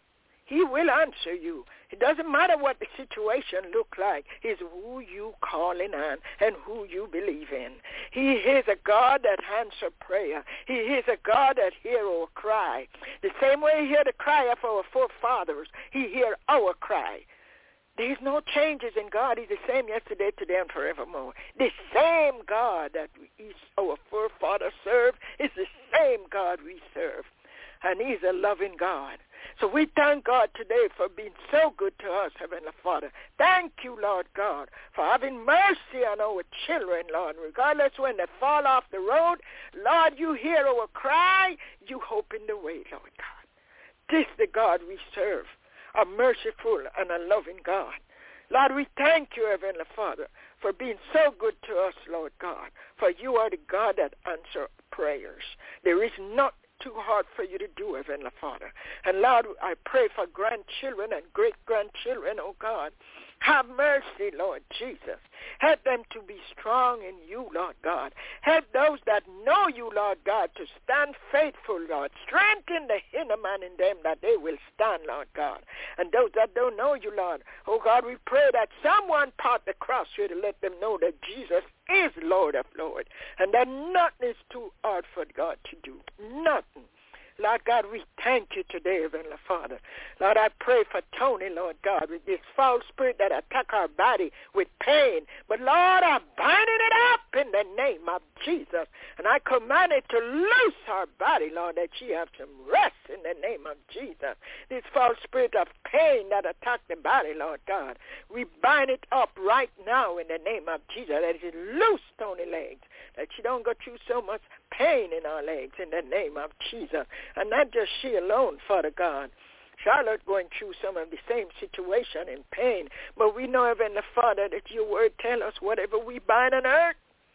he will answer you. It doesn't matter what the situation look like. It's who you calling on and who you believe in. He is a God that answers prayer. He is a God that hears our cry. The same way he heard the cry of our forefathers, he hears our cry. There's no changes in God. He's the same yesterday, today, and forevermore. The same God that we, our forefathers served is the same God we serve. And he's a loving God. So we thank God today for being so good to us, Heavenly Father. Thank you, Lord God, for having mercy on our children, Lord. Regardless when they fall off the road, Lord, you hear our cry. You open the way, Lord God. This is the God we serve, a merciful and a loving God. Lord, we thank you, Heavenly Father, for being so good to us, Lord God, for you are the God that answers prayers. There is not too hard for you to do, Heavenly Father. And Lord, I pray for grandchildren and great-grandchildren, oh God. Have mercy, Lord Jesus. Help them to be strong in you, Lord God. Help those that know you, Lord God, to stand faithful, Lord. Strengthen the inner man in them that they will stand, Lord God. And those that don't know you, Lord, oh God, we pray that someone part the cross here to let them know that Jesus is Lord of Lords, and that nothing is too hard for God to do. Nothing. Lord God, we thank you today, Heavenly Father. Lord, I pray for Tony, Lord God, with this foul spirit that attack our body with pain. But Lord, I'm binding it up in the name of Jesus. And I command it to loose our body, Lord, that she have some rest in the name of Jesus. This foul spirit of pain that attack the body, Lord God, we bind it up right now in the name of Jesus. That it loose Tony legs, that she don't go through so much pain in our legs in the name of Jesus. And not just she alone, Father God. Charlotte going through some of the same situation in pain. But we know, Heavenly Father, that your word tell us whatever we bind on earth,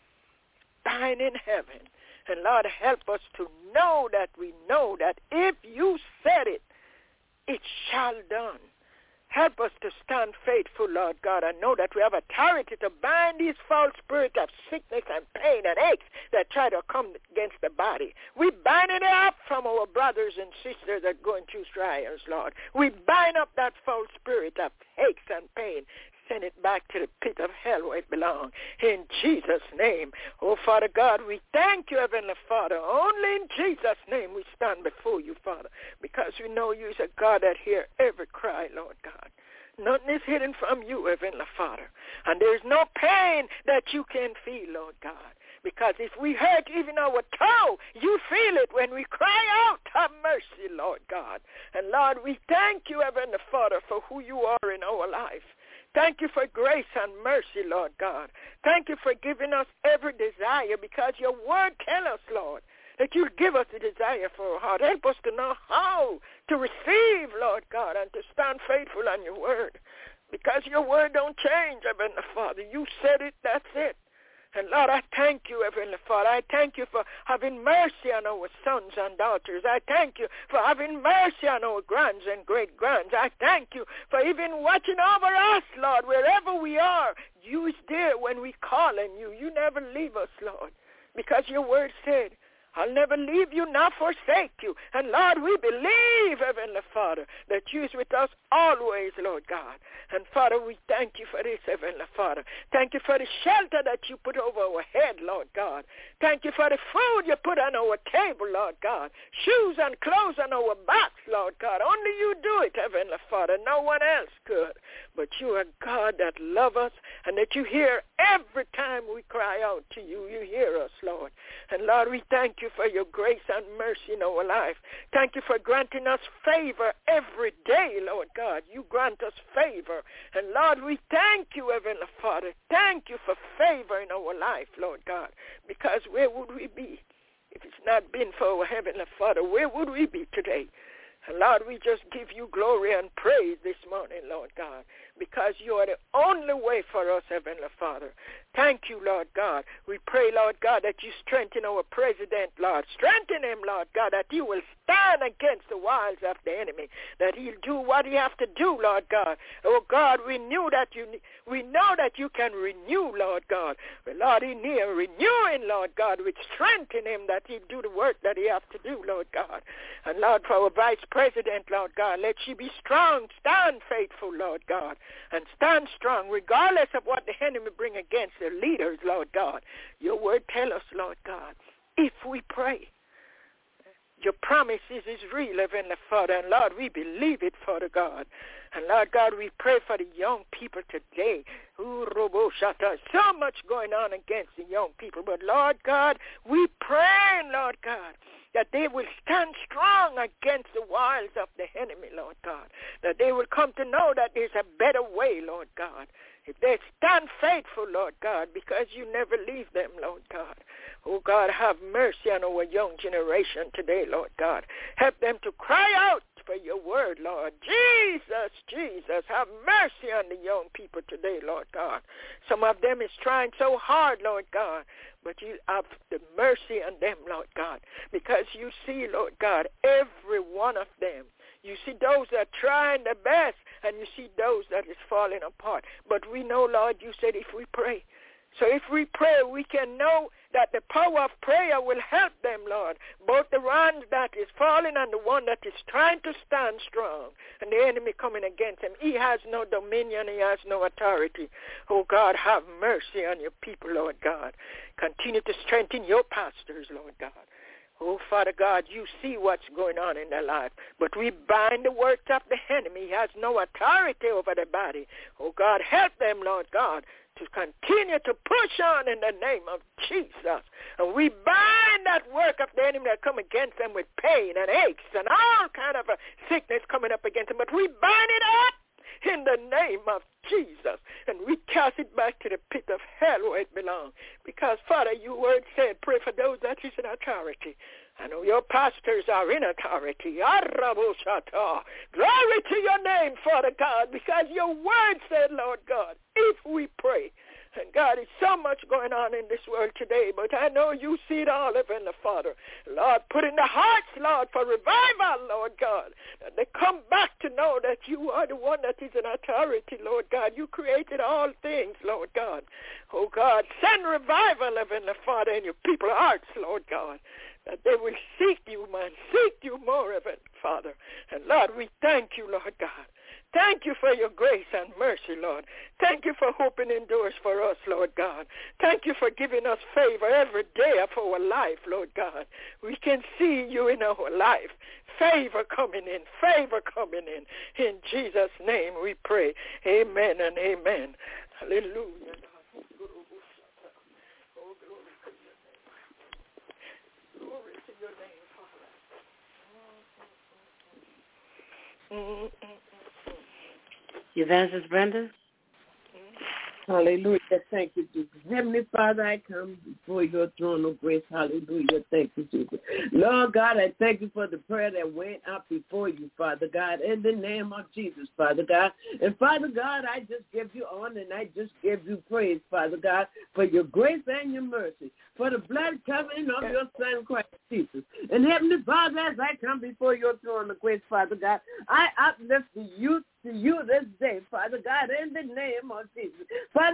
bind in heaven. And Lord, help us to know that we know that if you said it, it shall done. Help us to stand faithful, Lord God, and know that we have authority to bind these foul spirits of sickness and pain and aches that try to come against the body. We bind it up from our brothers and sisters that are going through trials, Lord. We bind up that foul spirit of aches and pain. Send it back to the pit of hell where it belongs. In Jesus' name. Oh, Father God, we thank you, Heavenly Father. Only in Jesus' name we stand before you, Father, because we know you is a God that hears every cry, Lord God. Nothing is hidden from you, Heavenly Father. And there is no pain that you can feel, Lord God. Because if we hurt even our toe, you feel it when we cry out. Have mercy, Lord God. And Lord, we thank you, Heavenly Father, for who you are in our life. Thank you for grace and mercy, Lord God. Thank you for giving us every desire, because your word tells us, Lord, that you give us the desire for our heart. Help us to know how to receive, Lord God, and to stand faithful on your word, because your word don't change, Heavenly Father. You said it, that's it. And Lord, I thank you, Heavenly Father. I thank you for having mercy on our sons and daughters. I thank you for having mercy on our grands and great-grands. I thank you for even watching over us, Lord, wherever we are. You is there when we call on you. You never leave us, Lord, because your word said, I'll never leave you nor forsake you. And Lord, we believe, Heavenly Father, that you is with us always, Lord God. And Father, we thank you for this, Heavenly Father. Thank you for the shelter that you put over our head, Lord God. Thank you for the food you put on our table, Lord God. Shoes and clothes on our backs, Lord God. Only you do it, Heavenly Father. No one else could. But you are God that loves us and that you hear every time we cry out to you. You hear us, Lord. And Lord, we thank you for your grace and mercy in our life. Thank you for granting us favor every day, Lord God. You grant us favor. And Lord, we thank you, Heavenly Father. Thank you for favor in our life, Lord God. Because where would we be if it's not been for our Heavenly Father? Where would we be today? And Lord, we just give you glory and praise this morning, Lord God, because you are the only way for us, Heavenly Father. Thank you, Lord God. We pray, Lord God, that you strengthen our president, Lord. Strengthen him, Lord God, that he will stand against the wiles of the enemy, that he'll do what he has to do, Lord God. Oh, God, we knew that you, we know that you can renew, Lord God. But, Lord, he near renewing, Lord God, with strength in him that he'll do the work that he has to do, Lord God. And, Lord, for our vice president, Lord God, let she be strong, stand faithful, Lord God, and stand strong regardless of what the enemy bring against the leaders, Lord God. Your word tell us, Lord God, if we pray, your promises is real, Heavenly Father, and Lord, we believe it, Father God. And Lord God, we pray for the young people today. Ooh, so much going on against the young people, but Lord God, we pray, Lord God, that they will stand strong against the wiles of the enemy, Lord God, that they will come to know that there's a better way, Lord God. If they stand faithful, Lord God, because you never leave them, Lord God. Oh, God, have mercy on our young generation today, Lord God. Help them to cry out for your word, Lord. Jesus, Jesus, have mercy on the young people today, Lord God. Some of them is trying so hard, Lord God, but you have the mercy on them, Lord God, because you see, Lord God, every one of them. You see those that are trying their best, and you see those that is falling apart. But we know, Lord, you said if we pray. So if we pray, we can know that the power of prayer will help them, Lord, both the one that is falling and the one that is trying to stand strong, and the enemy coming against him. He has no dominion. He has no authority. Oh, God, have mercy on your people, Lord God. Continue to strengthen your pastors, Lord God. Oh, Father God, you see what's going on in their life. But we bind the works of the enemy. He has no authority over the body. Oh, God, help them, Lord God, to continue to push on in the name of Jesus. And we bind that work of the enemy that come against them with pain and aches and all kind of a sickness coming up against them. But we bind it up in the name of Jesus, and we cast it back to the pit of hell where it belongs. Because, Father, your word said, pray for those that is in authority. I know your pastors are in authority. Glory to your name, Father God, because your word said, Lord God, if we pray. And God, it's so much going on in this world today, but I know you see it all, Heavenly Father. Lord, put in the hearts, Lord, for revival, Lord God, that they come back to know that you are the one that is in authority, Lord God. You created all things, Lord God. Oh, God, send revival, Heavenly Father, in your people's hearts, Lord God, that they will seek you, man, seek you more, Heavenly Father. And, Lord, we thank you, Lord God. Thank you for your grace and mercy, Lord. Thank you for opening doors for us, Lord God. Thank you for giving us favor every day of our life, Lord God. We can see you in our life. Favor coming in, favor coming in. In Jesus' name we pray. Amen and amen. Hallelujah. Oh, glory to your name, Father. Mm-mm. Evangelist Brenda. Hallelujah. Thank you, Jesus. Heavenly Father, I come before your throne of grace. Hallelujah. Thank you, Jesus. Lord God, I thank you for the prayer that went up before you, Father God, in the name of Jesus, Father God. And Father God, I just give you honor and I just give you praise, Father God, for your grace and your mercy, for the blood covering of your Son, Christ Jesus. And Heavenly Father, as I come before your throne of grace, Father God, I uplift the youth to you this day, Father God, in the name of Jesus. Father God, I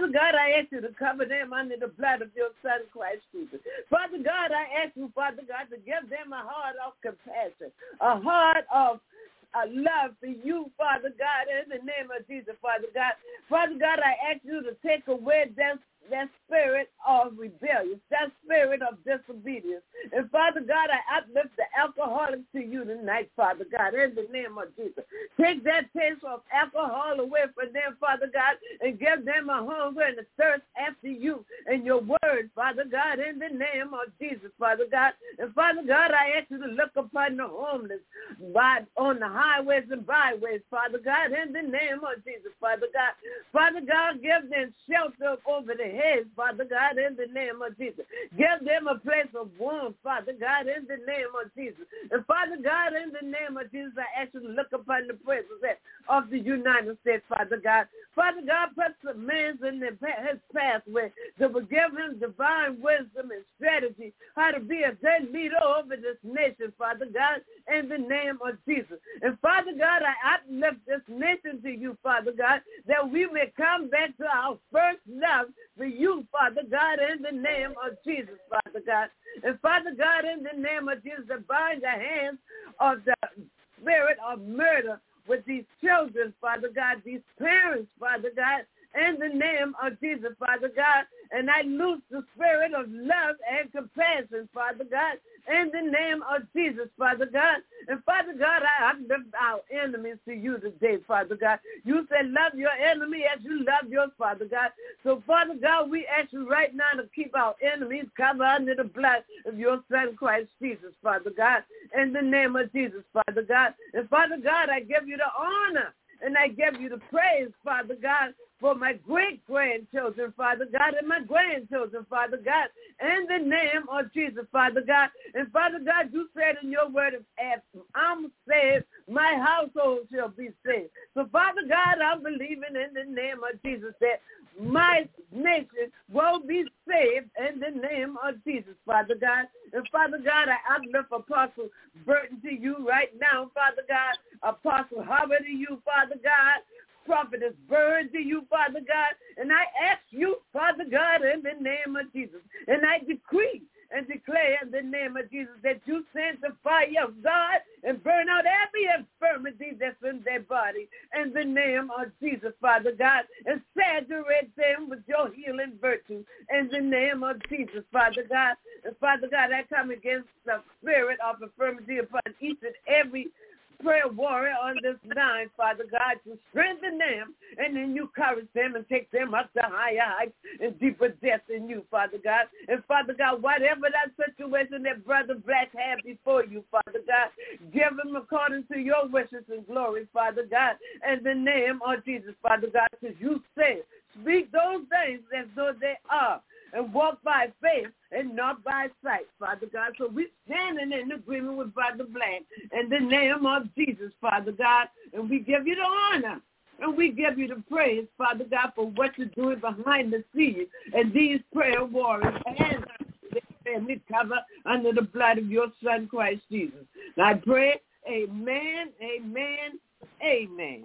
I ask you to cover them under the blood of your Son, Christ Jesus. Father God, I ask you, Father God, to give them a heart of compassion, a heart of a love for you, Father God, in the name of Jesus, Father God. Father God, I ask you to take away that, that spirit of rebellion, that spirit of disobedience. And Father God, I uplift the alcoholics to you tonight, Father God, in the name of Jesus. Take that taste of alcohol away from them, Father God, and give them a hunger and a thirst after you and your word, Father God, in the name of Jesus, Father God. And Father God, I ask you to look upon the homeless by, on the highways and byways, Father God, in the name of Jesus, Father God. Father God, give them shelter over their heads, Father God, in the name of Jesus. Give them a place of warmth, Father God, in the name of Jesus. And Father God, in the name of Jesus, I ask you to look upon the president of the United States, Father God. Father God, put some men in his pathway that will give him divine wisdom and strategy how to be a good leader over this nation, Father God, in the name of Jesus. And Father God, I uplift this nation to you, Father God, that we may come back to our first love for you, Father God, in the name of Jesus, Father God. And Father God, in the name of Jesus, bind the hands of the spirit of murder with these children, Father God, these parents, Father God, in the name of Jesus, Father God. And I loose the spirit of love and compassion, Father God, in the name of Jesus, Father God. And Father God, I uplift our enemies to you today, Father God. You said love your enemy as you love yours, Father God. So, Father God, we ask you right now to keep our enemies covered under the blood of your Son, Christ Jesus, Father God, in the name of Jesus, Father God. And Father God, I give you the honor and I give you the praise, Father God, for my great-grandchildren, Father God, and my grandchildren, Father God, in the name of Jesus, Father God. And Father God, you said in your word, if I'm saved, my household shall be saved. So, Father God, I'm believing in the name of Jesus that my nation will be saved in the name of Jesus, Father God. And Father God, I uplift Apostle Burton to you right now, Father God, Apostle Hubbard to you, Father God, Prophetess Bird to you, Father God, and I ask you, Father God, in the name of Jesus, and I decree and declare in the name of Jesus that you send the fire of God and burn out every infirmity that's in their body in the name of Jesus, Father God, and saturate them with your healing virtue in the name of Jesus, Father God. And Father God, I come against the spirit of infirmity upon each and every prayer warrior on this line, Father God, to strengthen them, and then you encourage them and take them up to higher heights and deeper depths in you, Father God. And Father God, whatever that situation that Brother Black had before you, Father God, give him according to your wishes and glory, Father God, in the name of Jesus, Father God, because you said, speak those things as though they are, and walk by faith and not by sight, Father God. So we're standing in agreement with Brother Black in the name of Jesus, Father God, and we give you the honor and we give you the praise, Father God, for what you're doing behind the scenes and these prayer warriors and their family cover under the blood of your Son, Christ Jesus. And I pray, amen, amen, amen.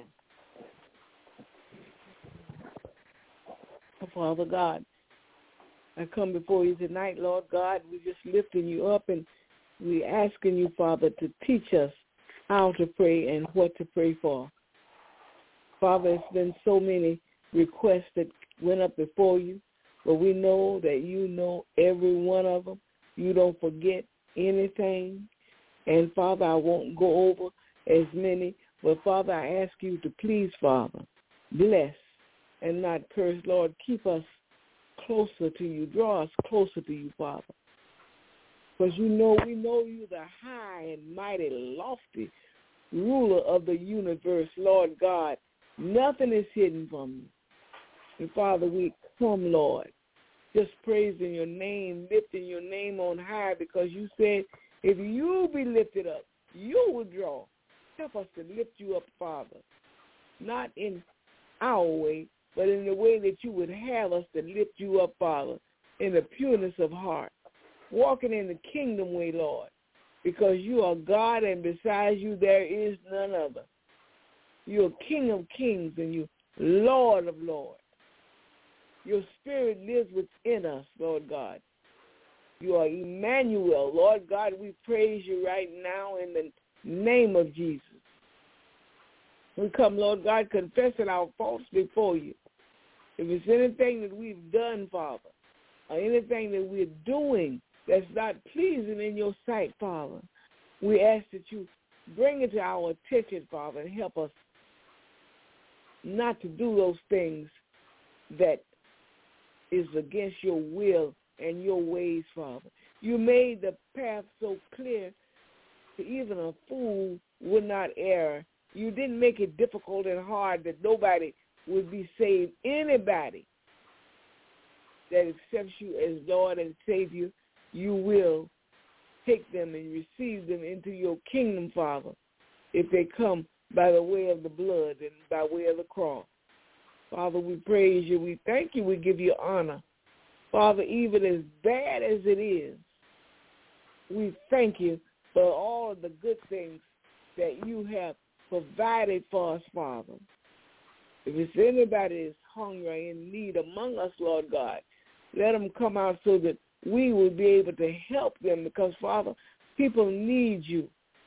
Father God, I come before you tonight, Lord God. We're just lifting you up, and we're asking you, Father, to teach us how to pray and what to pray for. Father, it's been so many requests that went up before you, but we know that you know every one of them. You don't forget anything. And, Father, I won't go over as many, but, Father, I ask you to please, Father, bless and not curse. Lord, keep us closer to you. Draw us closer to you, Father. Because you know, we know you the high and mighty, lofty ruler of the universe, Lord God. Nothing is hidden from you. And Father, we come, Lord, just praising your name, lifting your name on high, because you said if you be lifted up, you will draw. Help us to lift you up, Father, not in our way, but in the way that you would have us to lift you up, Father, in the pureness of heart, walking in the kingdom way, Lord, because you are God, and besides you there is none other. You're King of kings, and you Lord of lords. Your Spirit lives within us, Lord God. You are Emmanuel. Lord God, we praise you right now in the name of Jesus. We come, Lord God, confessing our faults before you. If it's anything that we've done, Father, or anything that we're doing that's not pleasing in your sight, Father, we ask that you bring it to our attention, Father, and help us not to do those things that is against your will and your ways, Father. You made the path so clear that even a fool would not err. You didn't make it difficult and hard that nobody would be saved. Anybody that accepts you as Lord and Savior, you will take them and receive them into your kingdom, Father, if they come by the way of the blood and by way of the cross. Father, we praise you. We thank you. We give you honor. Father, even as bad as it is, we thank you for all of the good things that you have provided for us, Father. If it's anybody that's hungry and in need among us, Lord God, let them come out so that we will be able to help them because, Father, people need you.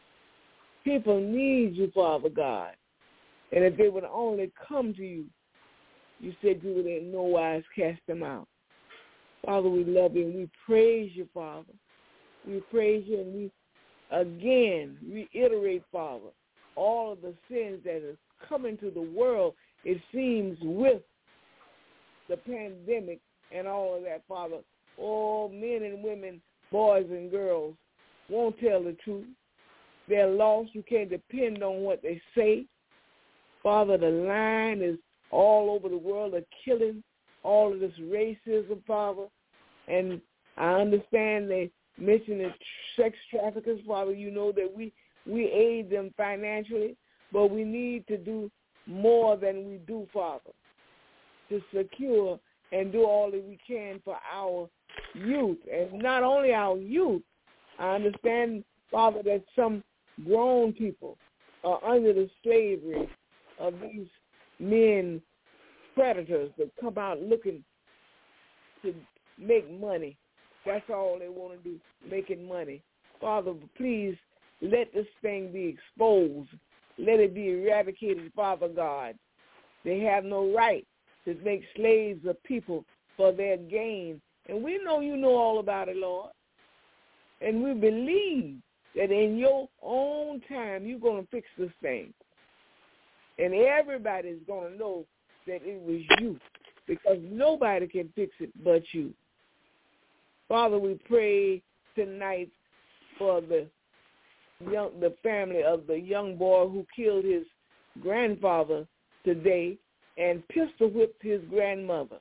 People need you, Father God. And if they would only come to you, you said you would in no wise cast them out. Father, we love you and we praise you, Father. We praise you and we again reiterate, Father, all of the sins that have come into the world, it seems, with the pandemic and all of that, Father. All men and women, boys and girls won't tell the truth. They're lost. You can't depend on what they say. Father, the line is all over the world of killing, all of this racism, Father. And I understand they mention the sex traffickers, Father. You know that we, we aid them financially, but we need to do more than we do, Father, to secure and do all that we can for our youth. And not only our youth, I understand, Father, that some grown people are under the slavery of these men predators that come out looking to make money. That's all they want to do, making money. Father, please let this thing be exposed. Let it be eradicated, Father God. They have no right to make slaves of people for their gain. And we know you know all about it, Lord. And we believe that in your own time you're going to fix this thing. And everybody's going to know that it was you, because nobody can fix it but you. Father, we pray tonight for the young, the family of the young boy who killed his grandfather today and pistol whipped his grandmother.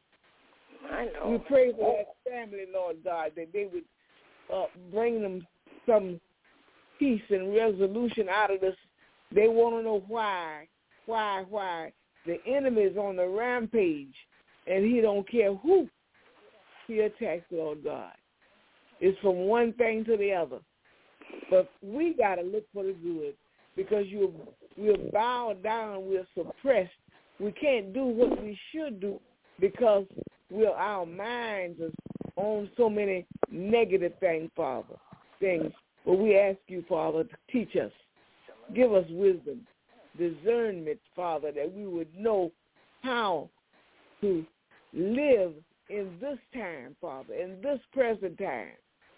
I know. We pray for that family, Lord God, that they would uh, bring them some peace and resolution out of this. They want to know why, why, why. The enemy is on the rampage, and he don't care who he attacks, Lord God. It's from one thing to the other. But we got to look for the good, because you, we're bowed down, we're suppressed. We can't do what we should do because we're, our minds are on so many negative things, Father, things. But we ask you, Father, to teach us. Give us wisdom, discernment, Father, that we would know how to live in this time, Father, in this present time.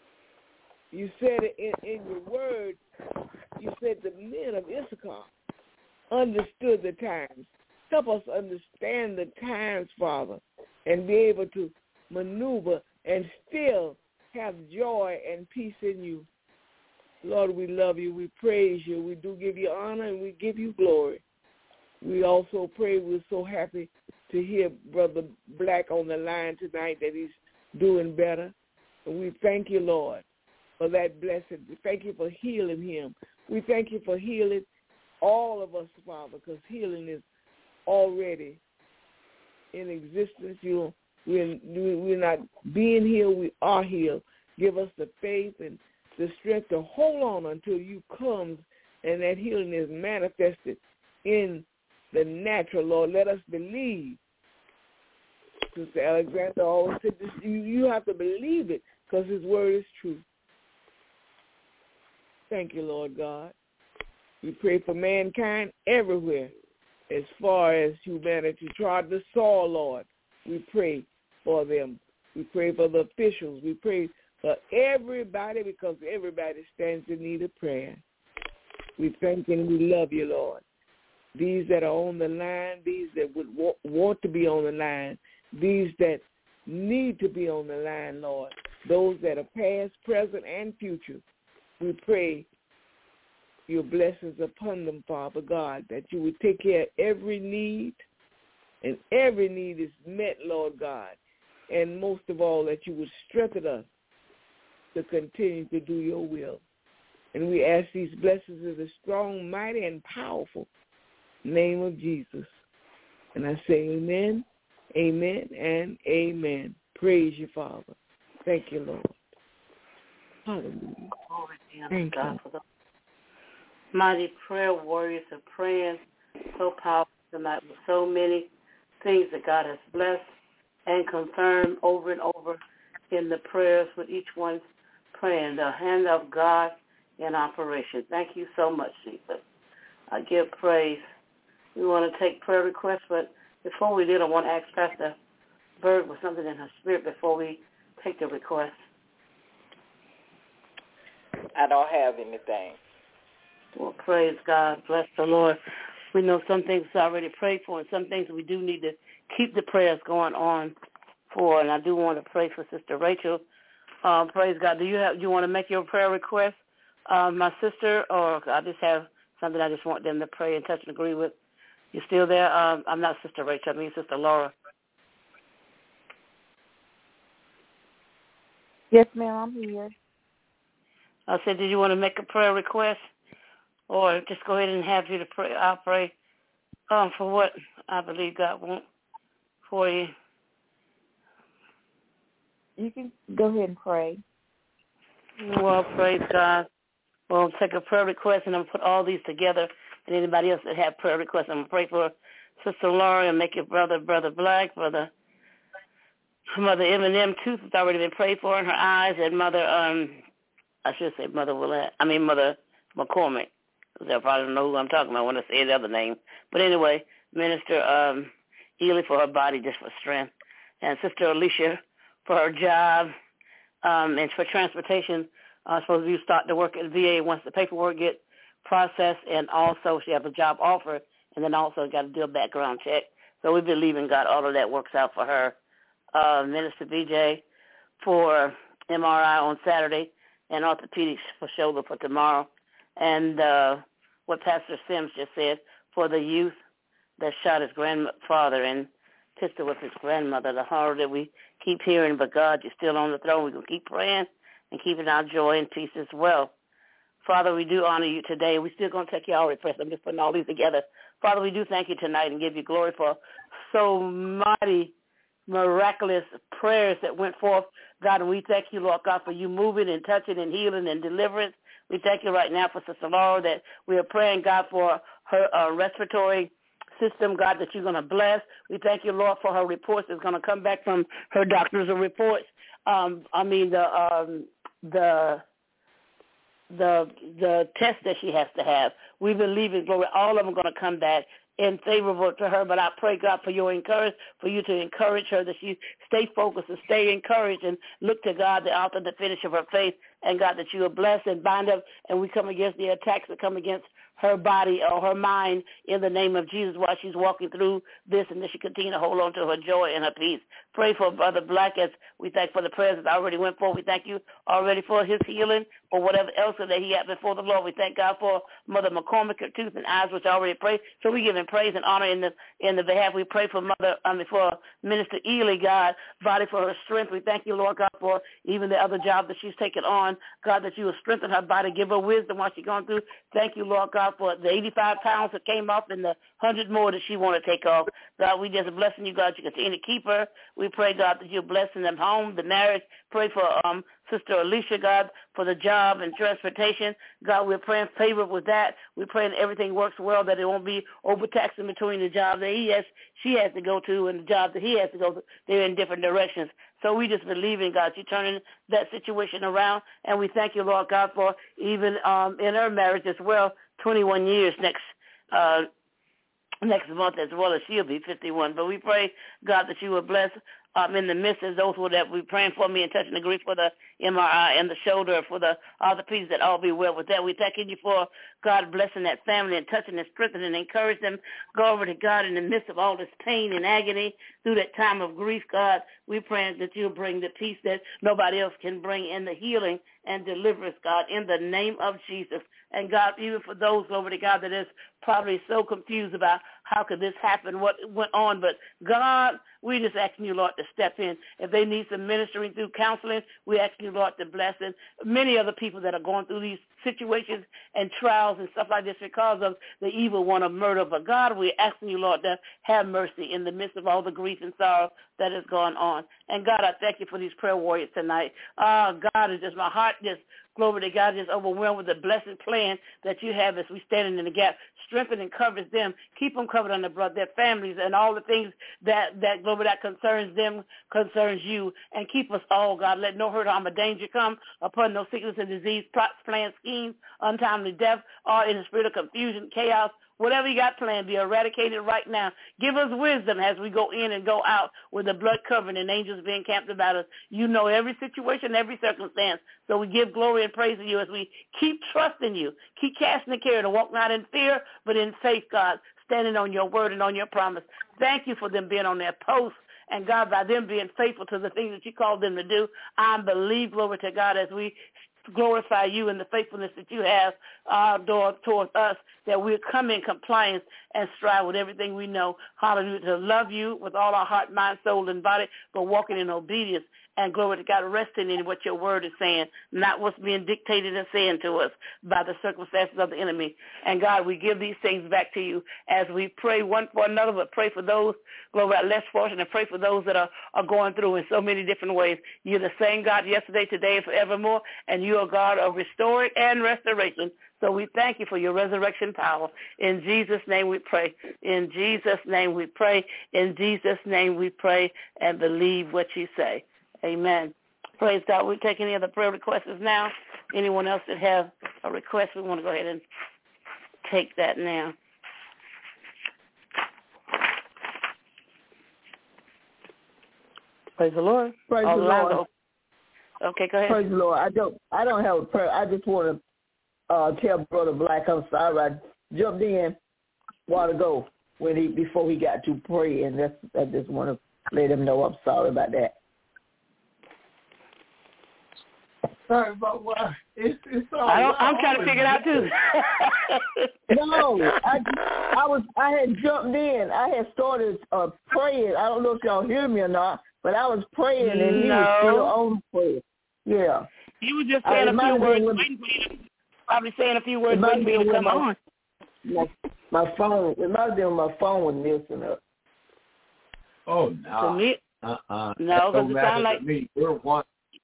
You said it in, in your word, you said the men of Issachar understood the times. Help us understand the times, Father, and be able to maneuver and still have joy and peace in you. Lord, we love you. We praise you. We do give you honor and we give you glory. We also pray, we're so happy to hear Brother Black on the line tonight, that he's doing better. And we thank you, Lord, for that blessing. We thank you for healing him. We thank you for healing all of us, Father, because healing is already in existence. You, we're, we're not being healed, we are healed. Give us the faith and the strength to hold on until you come and that healing is manifested in the natural, Lord. Let us believe Sister Alexander always said this, you, you have to believe it because his word is true. Thank you, Lord God. We pray for mankind everywhere as far as humanity trod the soil, Lord. We pray for them. We pray for the officials. We pray for everybody because everybody stands in need of prayer. We thank and we love you, Lord. These that are on the line, these that would wa- want to be on the line, these that need to be on the line, Lord, those that are past, present, and future, we pray your blessings upon them, Father God, that you would take care of every need, and every need is met, Lord God, and most of all, that you would strengthen us to continue to do your will. And we ask these blessings in the strong, mighty, and powerful name of Jesus. And I say amen, amen, and amen. Praise you, Father. Thank you, Lord. Hallelujah. Thank God for the mighty prayer warriors are praying so powerful tonight with so many things that God has blessed and confirmed over and over in the prayers with each one praying. The hand of God in operation. Thank you so much, Jesus. I give praise. We want to take prayer requests, but before we did, I want to ask Pastor Bird with something in her spirit before we take the request. I don't have anything. Well, praise God. Bless the Lord. We know some things already prayed for and some things we do need to keep the prayers going on for. And I do want to pray for Sister Rachel. Um, praise God. Do you have? Do you want to make your prayer request, um, my sister, or I just have something I just want them to pray and touch and agree with? You still there? Um, I'm not Sister Rachel. I mean Sister Laura. Yes, ma'am. I'm here. I said, did you want to make a prayer request? Or just go ahead and have you to pray. I'll pray um, for what I believe God wants for you. You can go ahead and pray. Well, praise God. Well, take a prayer request, and I'm going to put all these together. And anybody else that have prayer requests, I'm going to pray for Sister Laura and make your brother, Brother Black, Brother Mother Eminem, Tooth has already been prayed for in her eyes, and Mother, um, I should say Mother Willette, I mean Mother McCormick. They'll probably know who I'm talking about when I say the other name. But anyway, Minister um, Ely for her body, just for strength. And Sister Alicia for her job um, and for transportation. Uh, supposed to start to work at the V A once the paperwork get processed. And also she has a job offer. And then also got to do a background check. So we believe in God all of that works out for her. Uh, Minister B J for M R I on Saturday and orthopedics for shoulder for tomorrow. And uh, what Pastor Sims just said, for the youth that shot his grandfather and pistol with his grandmother, the horror that we keep hearing, but God, you're still on the throne. We're going to keep praying and keeping our joy and peace as well. Father, we do honor you today. We're still going to take you all requests. I'm just putting all these together. Father, we do thank you tonight and give you glory for so mighty, miraculous prayers that went forth, God, and we thank you, Lord God, for you moving and touching and healing and deliverance. We thank you right now for Sister Laura that we are praying, God, for her uh, respiratory system, God, that you're going to bless. We thank you, Lord, for her reports that's going to come back from her doctor's reports. Um, I mean, the um, the the the test that she has to have. We believe in glory. All of them are going to come back and favorable to her, but I pray, God, for your encourage, for you to encourage her, that she stay focused and stay encouraged and look to God, the author and the finisher of her faith, and God, that you will bless and bind up, and we come against the attacks that come against her body or her mind in the name of Jesus while she's walking through this, and that she continue to hold on to her joy and her peace. Pray for Brother Black as we thank for the prayers that already went forth. We thank you already for his healing or whatever else that he had before the Lord. We thank God for Mother McCormick, her tooth and eyes, which already prayed. So we give him praise and honor in the in the behalf. We pray for Mother, I mean, for Minister Ely, God, body for her strength. We thank you, Lord God, for even the other job that she's taken on. God, that you will strengthen her body, give her wisdom while she's going through. Thank you, Lord God, for the eighty-five pounds that came off and the one hundred more that she want to take off. God, we just blessing you, God. You continue to keep her. We pray, God, that you're blessing them home, the marriage. Pray for um Sister Alicia, God, for the job and transportation. God, we're praying favor with that. We're praying everything works well, that it won't be overtaxing between the job that he has, she has to go to and the job that he has to go to. They're in different directions. So we just believe in God. You're turning that situation around, and we thank you, Lord God, for even um, in her marriage as well, twenty-one years next uh, next month as well as she'll be fifty-one. But we pray, God, that you will bless um, in the midst of those who that we're praying for me and touching the grief for the M R I and the shoulder, for the orthopedics, that all be well with that. We thanking you for, God, blessing that family and touching and strengthening and encouraging them. Go over to God in the midst of all this pain and agony through that time of grief, God. We praying that you'll bring the peace that nobody else can bring, and the healing and deliverance, God, in the name of Jesus. And God, even for those, over to God, that is probably so confused about how could this happen, what went on. But God, we just asking you, Lord, to step in. If they need some ministering through counseling, we ask you, Lord, to bless them. Many other people that are going through these situations and trials and stuff like this because of the evil one of murder. But God, we're asking you, Lord, to have mercy in the midst of all the grief and sorrow that is going on. And God, I thank you for these prayer warriors tonight. Oh, God, it's just my heart just, glory to God, just overwhelmed with the blessed plan that you have as we stand in the gap. Strengthen and covers them. Keep them covered under blood, their families, and all the things that, that glory, that concerns them, concerns you. And keep us all, God. Let no hurt, harm, or danger come upon no sickness and disease, plots, plans, schemes, untimely death, or in the spirit of confusion, chaos. Whatever you got planned, be eradicated right now. Give us wisdom as we go in and go out with the blood covering and angels being camped about us. You know every situation, every circumstance. So we give glory and praise to you as we keep trusting you. Keep casting the care to walk not in fear, but in faith, God, standing on your word and on your promise. Thank you for them being on their post. And, God, by them being faithful to the things that you called them to do, I believe, glory to God, as we glorify you and the faithfulness that you have uh, towards us, that we'll come in compliance and strive with everything we know, hallelujah, to love you with all our heart, mind, soul, and body, but walking in obedience and, glory to God, resting in what your word is saying, not what's being dictated and saying to us by the circumstances of the enemy. And, God, we give these things back to you as we pray one for another, but pray for those, glory, that are less fortunate, and pray for those that are, are going through in so many different ways. You're the same God yesterday, today, and forevermore, and you are God of restoring and restoration. So we thank you for your resurrection power. In Jesus' name we pray. In Jesus' name we pray. In Jesus' name we pray and believe what you say. Amen. Praise God. We'll take any other prayer requests now. Anyone else that have a request, we want to go ahead and take that now. Praise the Lord. Praise All the the lines Lord. are- Okay, go ahead. Praise the Lord. I don't. I don't have a prayer. I just want to uh, tell Brother Black I'm sorry. I jumped in a while ago when he before he got to pray, and that's I just want to let him know I'm sorry about that. Sorry about what? It's, it's all I don't, right. I'm trying to figure it out too. No, I, I was. I had jumped in. I had started uh, praying. I don't know if y'all hear me or not, but I was praying, and he No. was still on prayer. Yeah. He was just I saying a few reminded words, him when- waiting for you to, probably saying a few words, It might waiting for you to be come when on. My, my phone. It might have been my phone was messing up. Oh, To no. me, Uh-uh. no, That because don't it matter sounded like to me. We're one.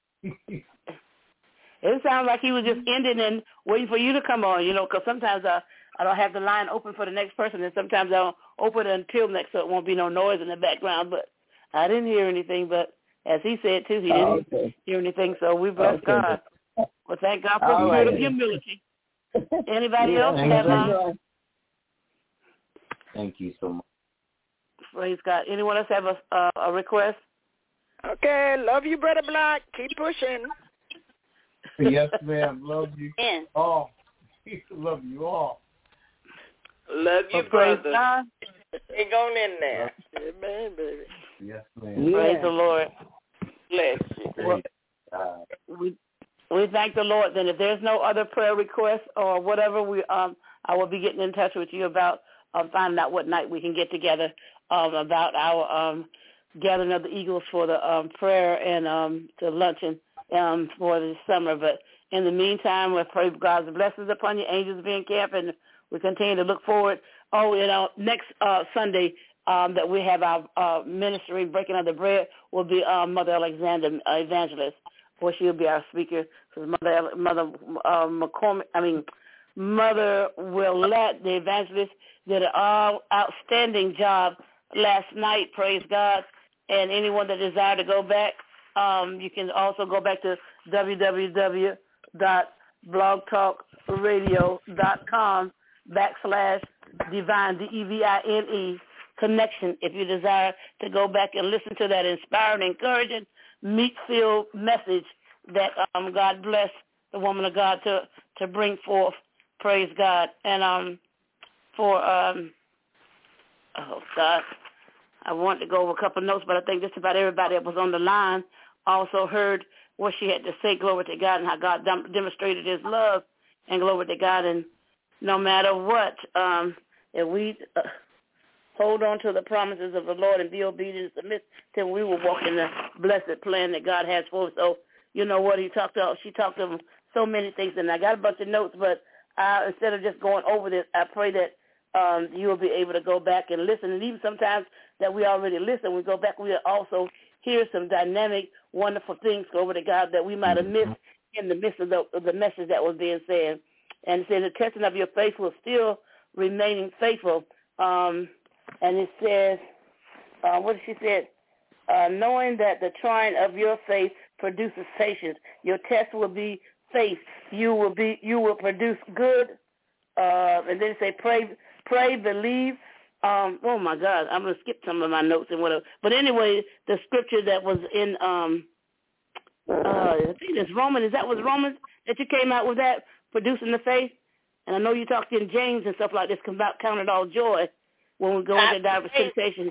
it sounded like he was just ending and waiting for you to come on. You know, because sometimes I I don't have the line open for the next person, and sometimes I don't open it until next, so it won't be no noise in the background. But I didn't hear anything. But as he said too, he didn't Oh, okay. hear anything. So we bless Okay. God. Well, thank God for All the spirit right. of humility. Anybody Yeah, else thank have you. a Thank you so much. praise God? Anyone else have a uh, a request? Okay, love you, Brother Black. Keep pushing. Yes, ma'am. Love you Amen. all. Love you all. Love you, Well, praise brother. God. Hang on in there. Amen, baby. Yes, ma'am. Yeah. Praise the Lord. Bless you. Well, Uh, we we thank the Lord. Then, if there's no other prayer requests or whatever, we um I will be getting in touch with you about um, finding out what night we can get together um about our um gathering of the Eagles for the um prayer and um the luncheon um for the summer. But in the meantime, we pray God's blessings upon you, angels being camped, and we continue to look forward. Oh, you know, next uh, Sunday um, that we have our uh, ministry breaking of the bread will be uh, Mother Alexander uh, Evangelist. for she'll be our speaker. So Mother Mother uh, McCormick, I mean Mother Willette, the evangelist, did an all outstanding job last night. Praise God. And anyone that desire to go back, um, you can also go back to w w w dot blog talk radio dot com backslash divine, D E V I N E, connection, if you desire to go back and listen to that inspiring, encouraging, meat-filled message that um, God bless the woman of God to, to bring forth. Praise God. And um, for, um, oh, God, I wanted to go over a couple of notes, but I think just about everybody that was on the line also heard what she had to say, glory to God, and how God dem- demonstrated his love, and glory to God. And no matter what, um, if we uh, hold on to the promises of the Lord and be obedient and submit, then we will walk in the blessed plan that God has for us. So, you know what, he talked to, she talked to him so many things, and I got a bunch of notes, but I, instead of just going over this, I pray that um, you will be able to go back and listen. And even sometimes that we already listen, we go back, we'll also hear some dynamic, wonderful things, over to God, that we might have missed in the midst of the, of the message that was being said. And it says the testing of your faith will still remaining faithful. Um, and it says, uh, what did she say? Uh, knowing that the trying of your faith produces patience. Your test will be faith. You will be. You will produce good. Uh, and then say, pray, pray, believe. Um, oh my God, I'm gonna skip some of my notes and whatever. But anyway, the scripture that was in, um, uh, I think it's Romans. Is that was Romans that you came out with that, producing the faith? And I know you talked in James and stuff like this, about count it all joy when we go into diverse temptations.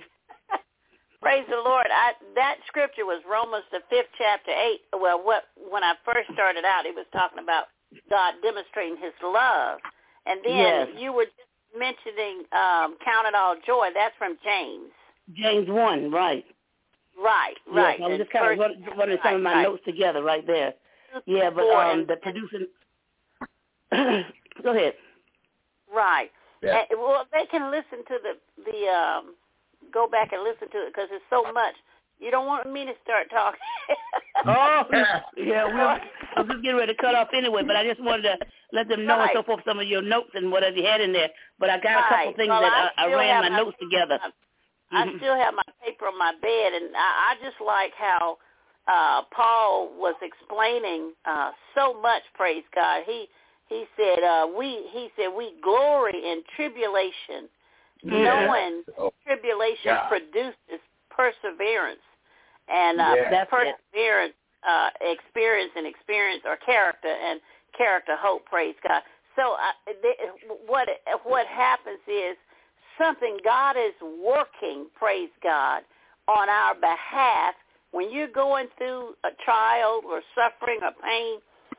Praise the Lord. I, that scripture was Romans the fifth chapter eight. Well, what when I first started out, it was talking about God demonstrating his love. And then yes. you were just mentioning um, count it all joy. That's from James. James one, right. Right, right. Yes, I was just kind first, of running some right, of my right. notes together right there. Yeah, but um, the producing... Go ahead. Right. Yeah. And, well, they can listen to the... the um, go back and listen to it because it's so much. You don't want me to start talking. oh, yeah. We'll, I'm just getting ready to cut off anyway, but I just wanted to let them know right. and so forth some of your notes and whatever you had in there. But I got right. a couple things well, that I, I, I ran my, my notes together. I mm-hmm. still have my paper on my bed, and I, I just like how uh, Paul was explaining uh, so much, praise God. He he said, uh, we he said, we glory in tribulation, yeah. knowing tribulation yeah. produces perseverance, and uh, yeah, that perseverance, uh, experience and experience or character, and character hope. Praise God. So uh, th- what what happens is something God is working. Praise God on our behalf. When you're going through a trial or suffering or pain,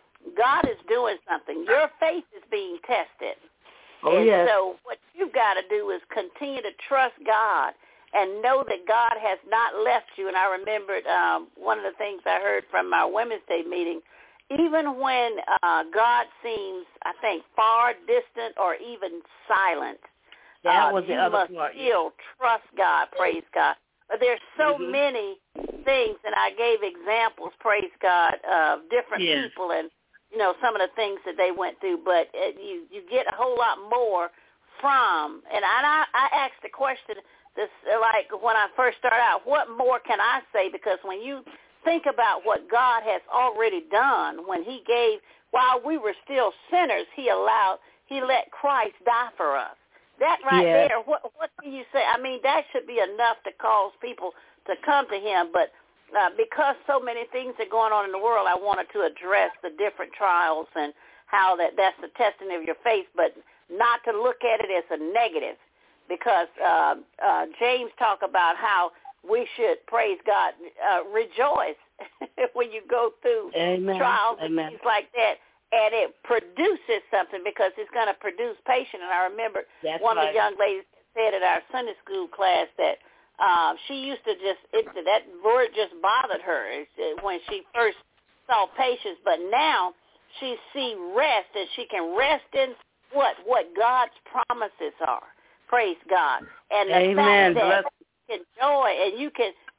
God is doing something. Your faith is being tested. Oh, and yes. so what you've got to do is continue to trust God and know that God has not left you. And I remembered um, one of the things I heard from our Women's Day meeting, even when uh, God seems, I think, far distant or even silent, that uh, was the you other must part. still trust God, praise God. But there's so mm-hmm. many things, and I gave examples, praise God, of different yes. people and, you know, some of the things that they went through. But it, you, you get a whole lot more from, and I, I asked the question, this like when I first started out, what more can I say? Because when you think about what God has already done, when he gave, while we were still sinners, he allowed, he let Christ die for us. That right yes. there, what what can you say? I mean, that should be enough to cause people to come to him. But uh, because so many things are going on in the world, I wanted to address the different trials and how that that's the testing of your faith, but not to look at it as a negative. Because uh, uh, James talk about how we should, praise God, uh, rejoice when you go through Amen. trials Amen. and things like that. And it produces something because it's going to produce patience. And I remember That's one right. of the young ladies said at our Sunday school class that uh, she used to just, it, that word just bothered her when she first saw patience. But now she see rest, and she can rest in what? What God's promises are. Praise God. And the Amen. fact that you can joy and you can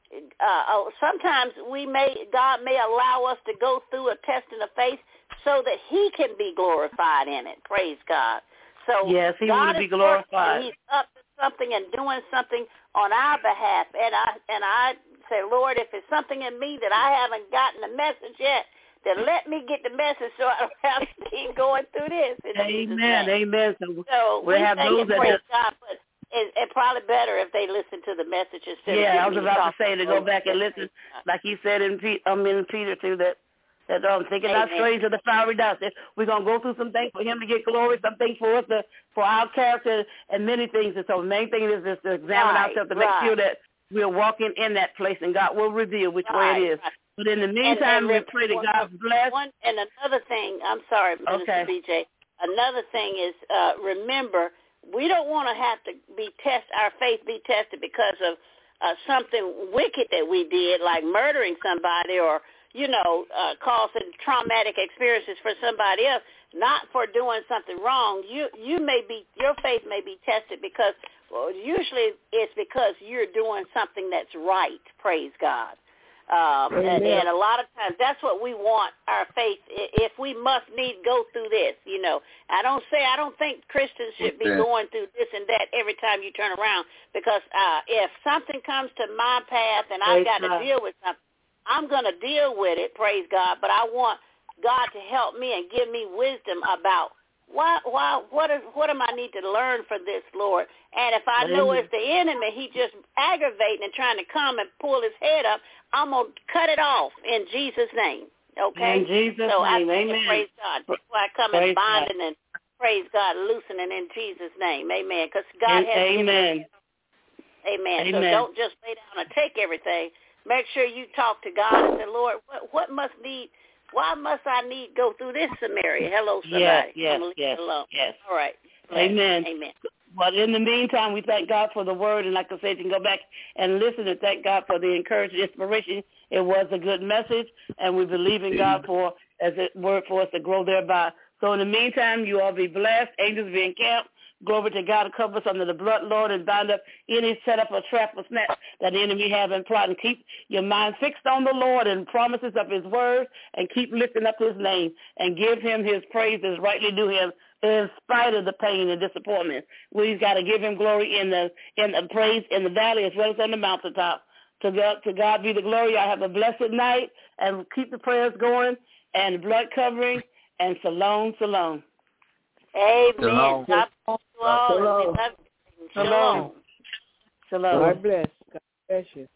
uh, oh, sometimes we may God may allow us to go through a testing of faith so that He can be glorified in it. Praise God. So yes, He God will be is glorified. He's up to something and doing something on our behalf, and I and I say, Lord, if it's something in me that I haven't gotten the message yet, then let me get the message so I don't have to keep going through this. Amen. Amen. So, so we have those that praise God, but It's it probably better if they listen to the message instead yeah, of I was about to say to go back and listen, like he said in P, um, in Peter too, that that um, thinking not strange of the fiery dots. We're gonna go through some things for Him to get glory, some things for us to, for our character, and many things. And so the main thing is just to examine right, ourselves to right. make sure that we're walking in that place, and God will reveal which right, way it is. Right. But in the meantime, and, and we pray that one, God's blessed. One, and another thing, I'm sorry, Minister okay. B J. Another thing is, uh, remember, we don't want to have to be test our faith be tested because of uh, something wicked that we did, like murdering somebody or, you know, uh, causing traumatic experiences for somebody else, not for doing something wrong. You you may be, your faith may be tested because, well, usually it's because you're doing something that's right, praise God. Um, and, and a lot of times that's what we want our faith, if we must need go through this, you know. I don't say, I don't think Christians should be going through this and that every time you turn around, because uh, if something comes to my path and I've got to deal with something, I'm going to deal with it, praise God, but I want God to help me and give me wisdom about why, why, what, is, what am I need to learn from this, Lord? And if I know it's the enemy, he just aggravating and trying to come and pull his head up, I'm going to cut it off in Jesus' name, okay? In Jesus' so name, I amen. Praise God. Before I come praise and binding God. And praise God, loosening in Jesus' name, amen, because God has amen. given us. Amen. Amen. So don't just lay down and take everything. Make sure you talk to God and say, Lord, what, what must need, why must I need go through this Samaria? Hello, somebody. Yes, yes, I'm going to leave yes, it alone. yes. All right. Amen. Amen. Well, in the meantime, we thank God for the word, and like I said, you can go back and listen and thank God for the encouragement, inspiration. It was a good message, and we believe in God for as a word for us to grow thereby. So in the meantime, you all be blessed. Angels be encamped. Glory to God to cover us under the blood, Lord, and bind up any setup or trap or snap that the enemy have in plot. And keep your mind fixed on the Lord and promises of His word, and keep lifting up His name and give Him His praise as rightly due Him, in spite of the pain and disappointment. We've got to give Him glory in the in the praise in the valley as well as on the mountaintop. To God, to God be the glory. I have a blessed night, and keep the prayers going and blood covering, and shalom, shalom. Amen. Shalom. God bless you all. Shalom. Shalom. Shalom. Shalom. God bless. God bless you.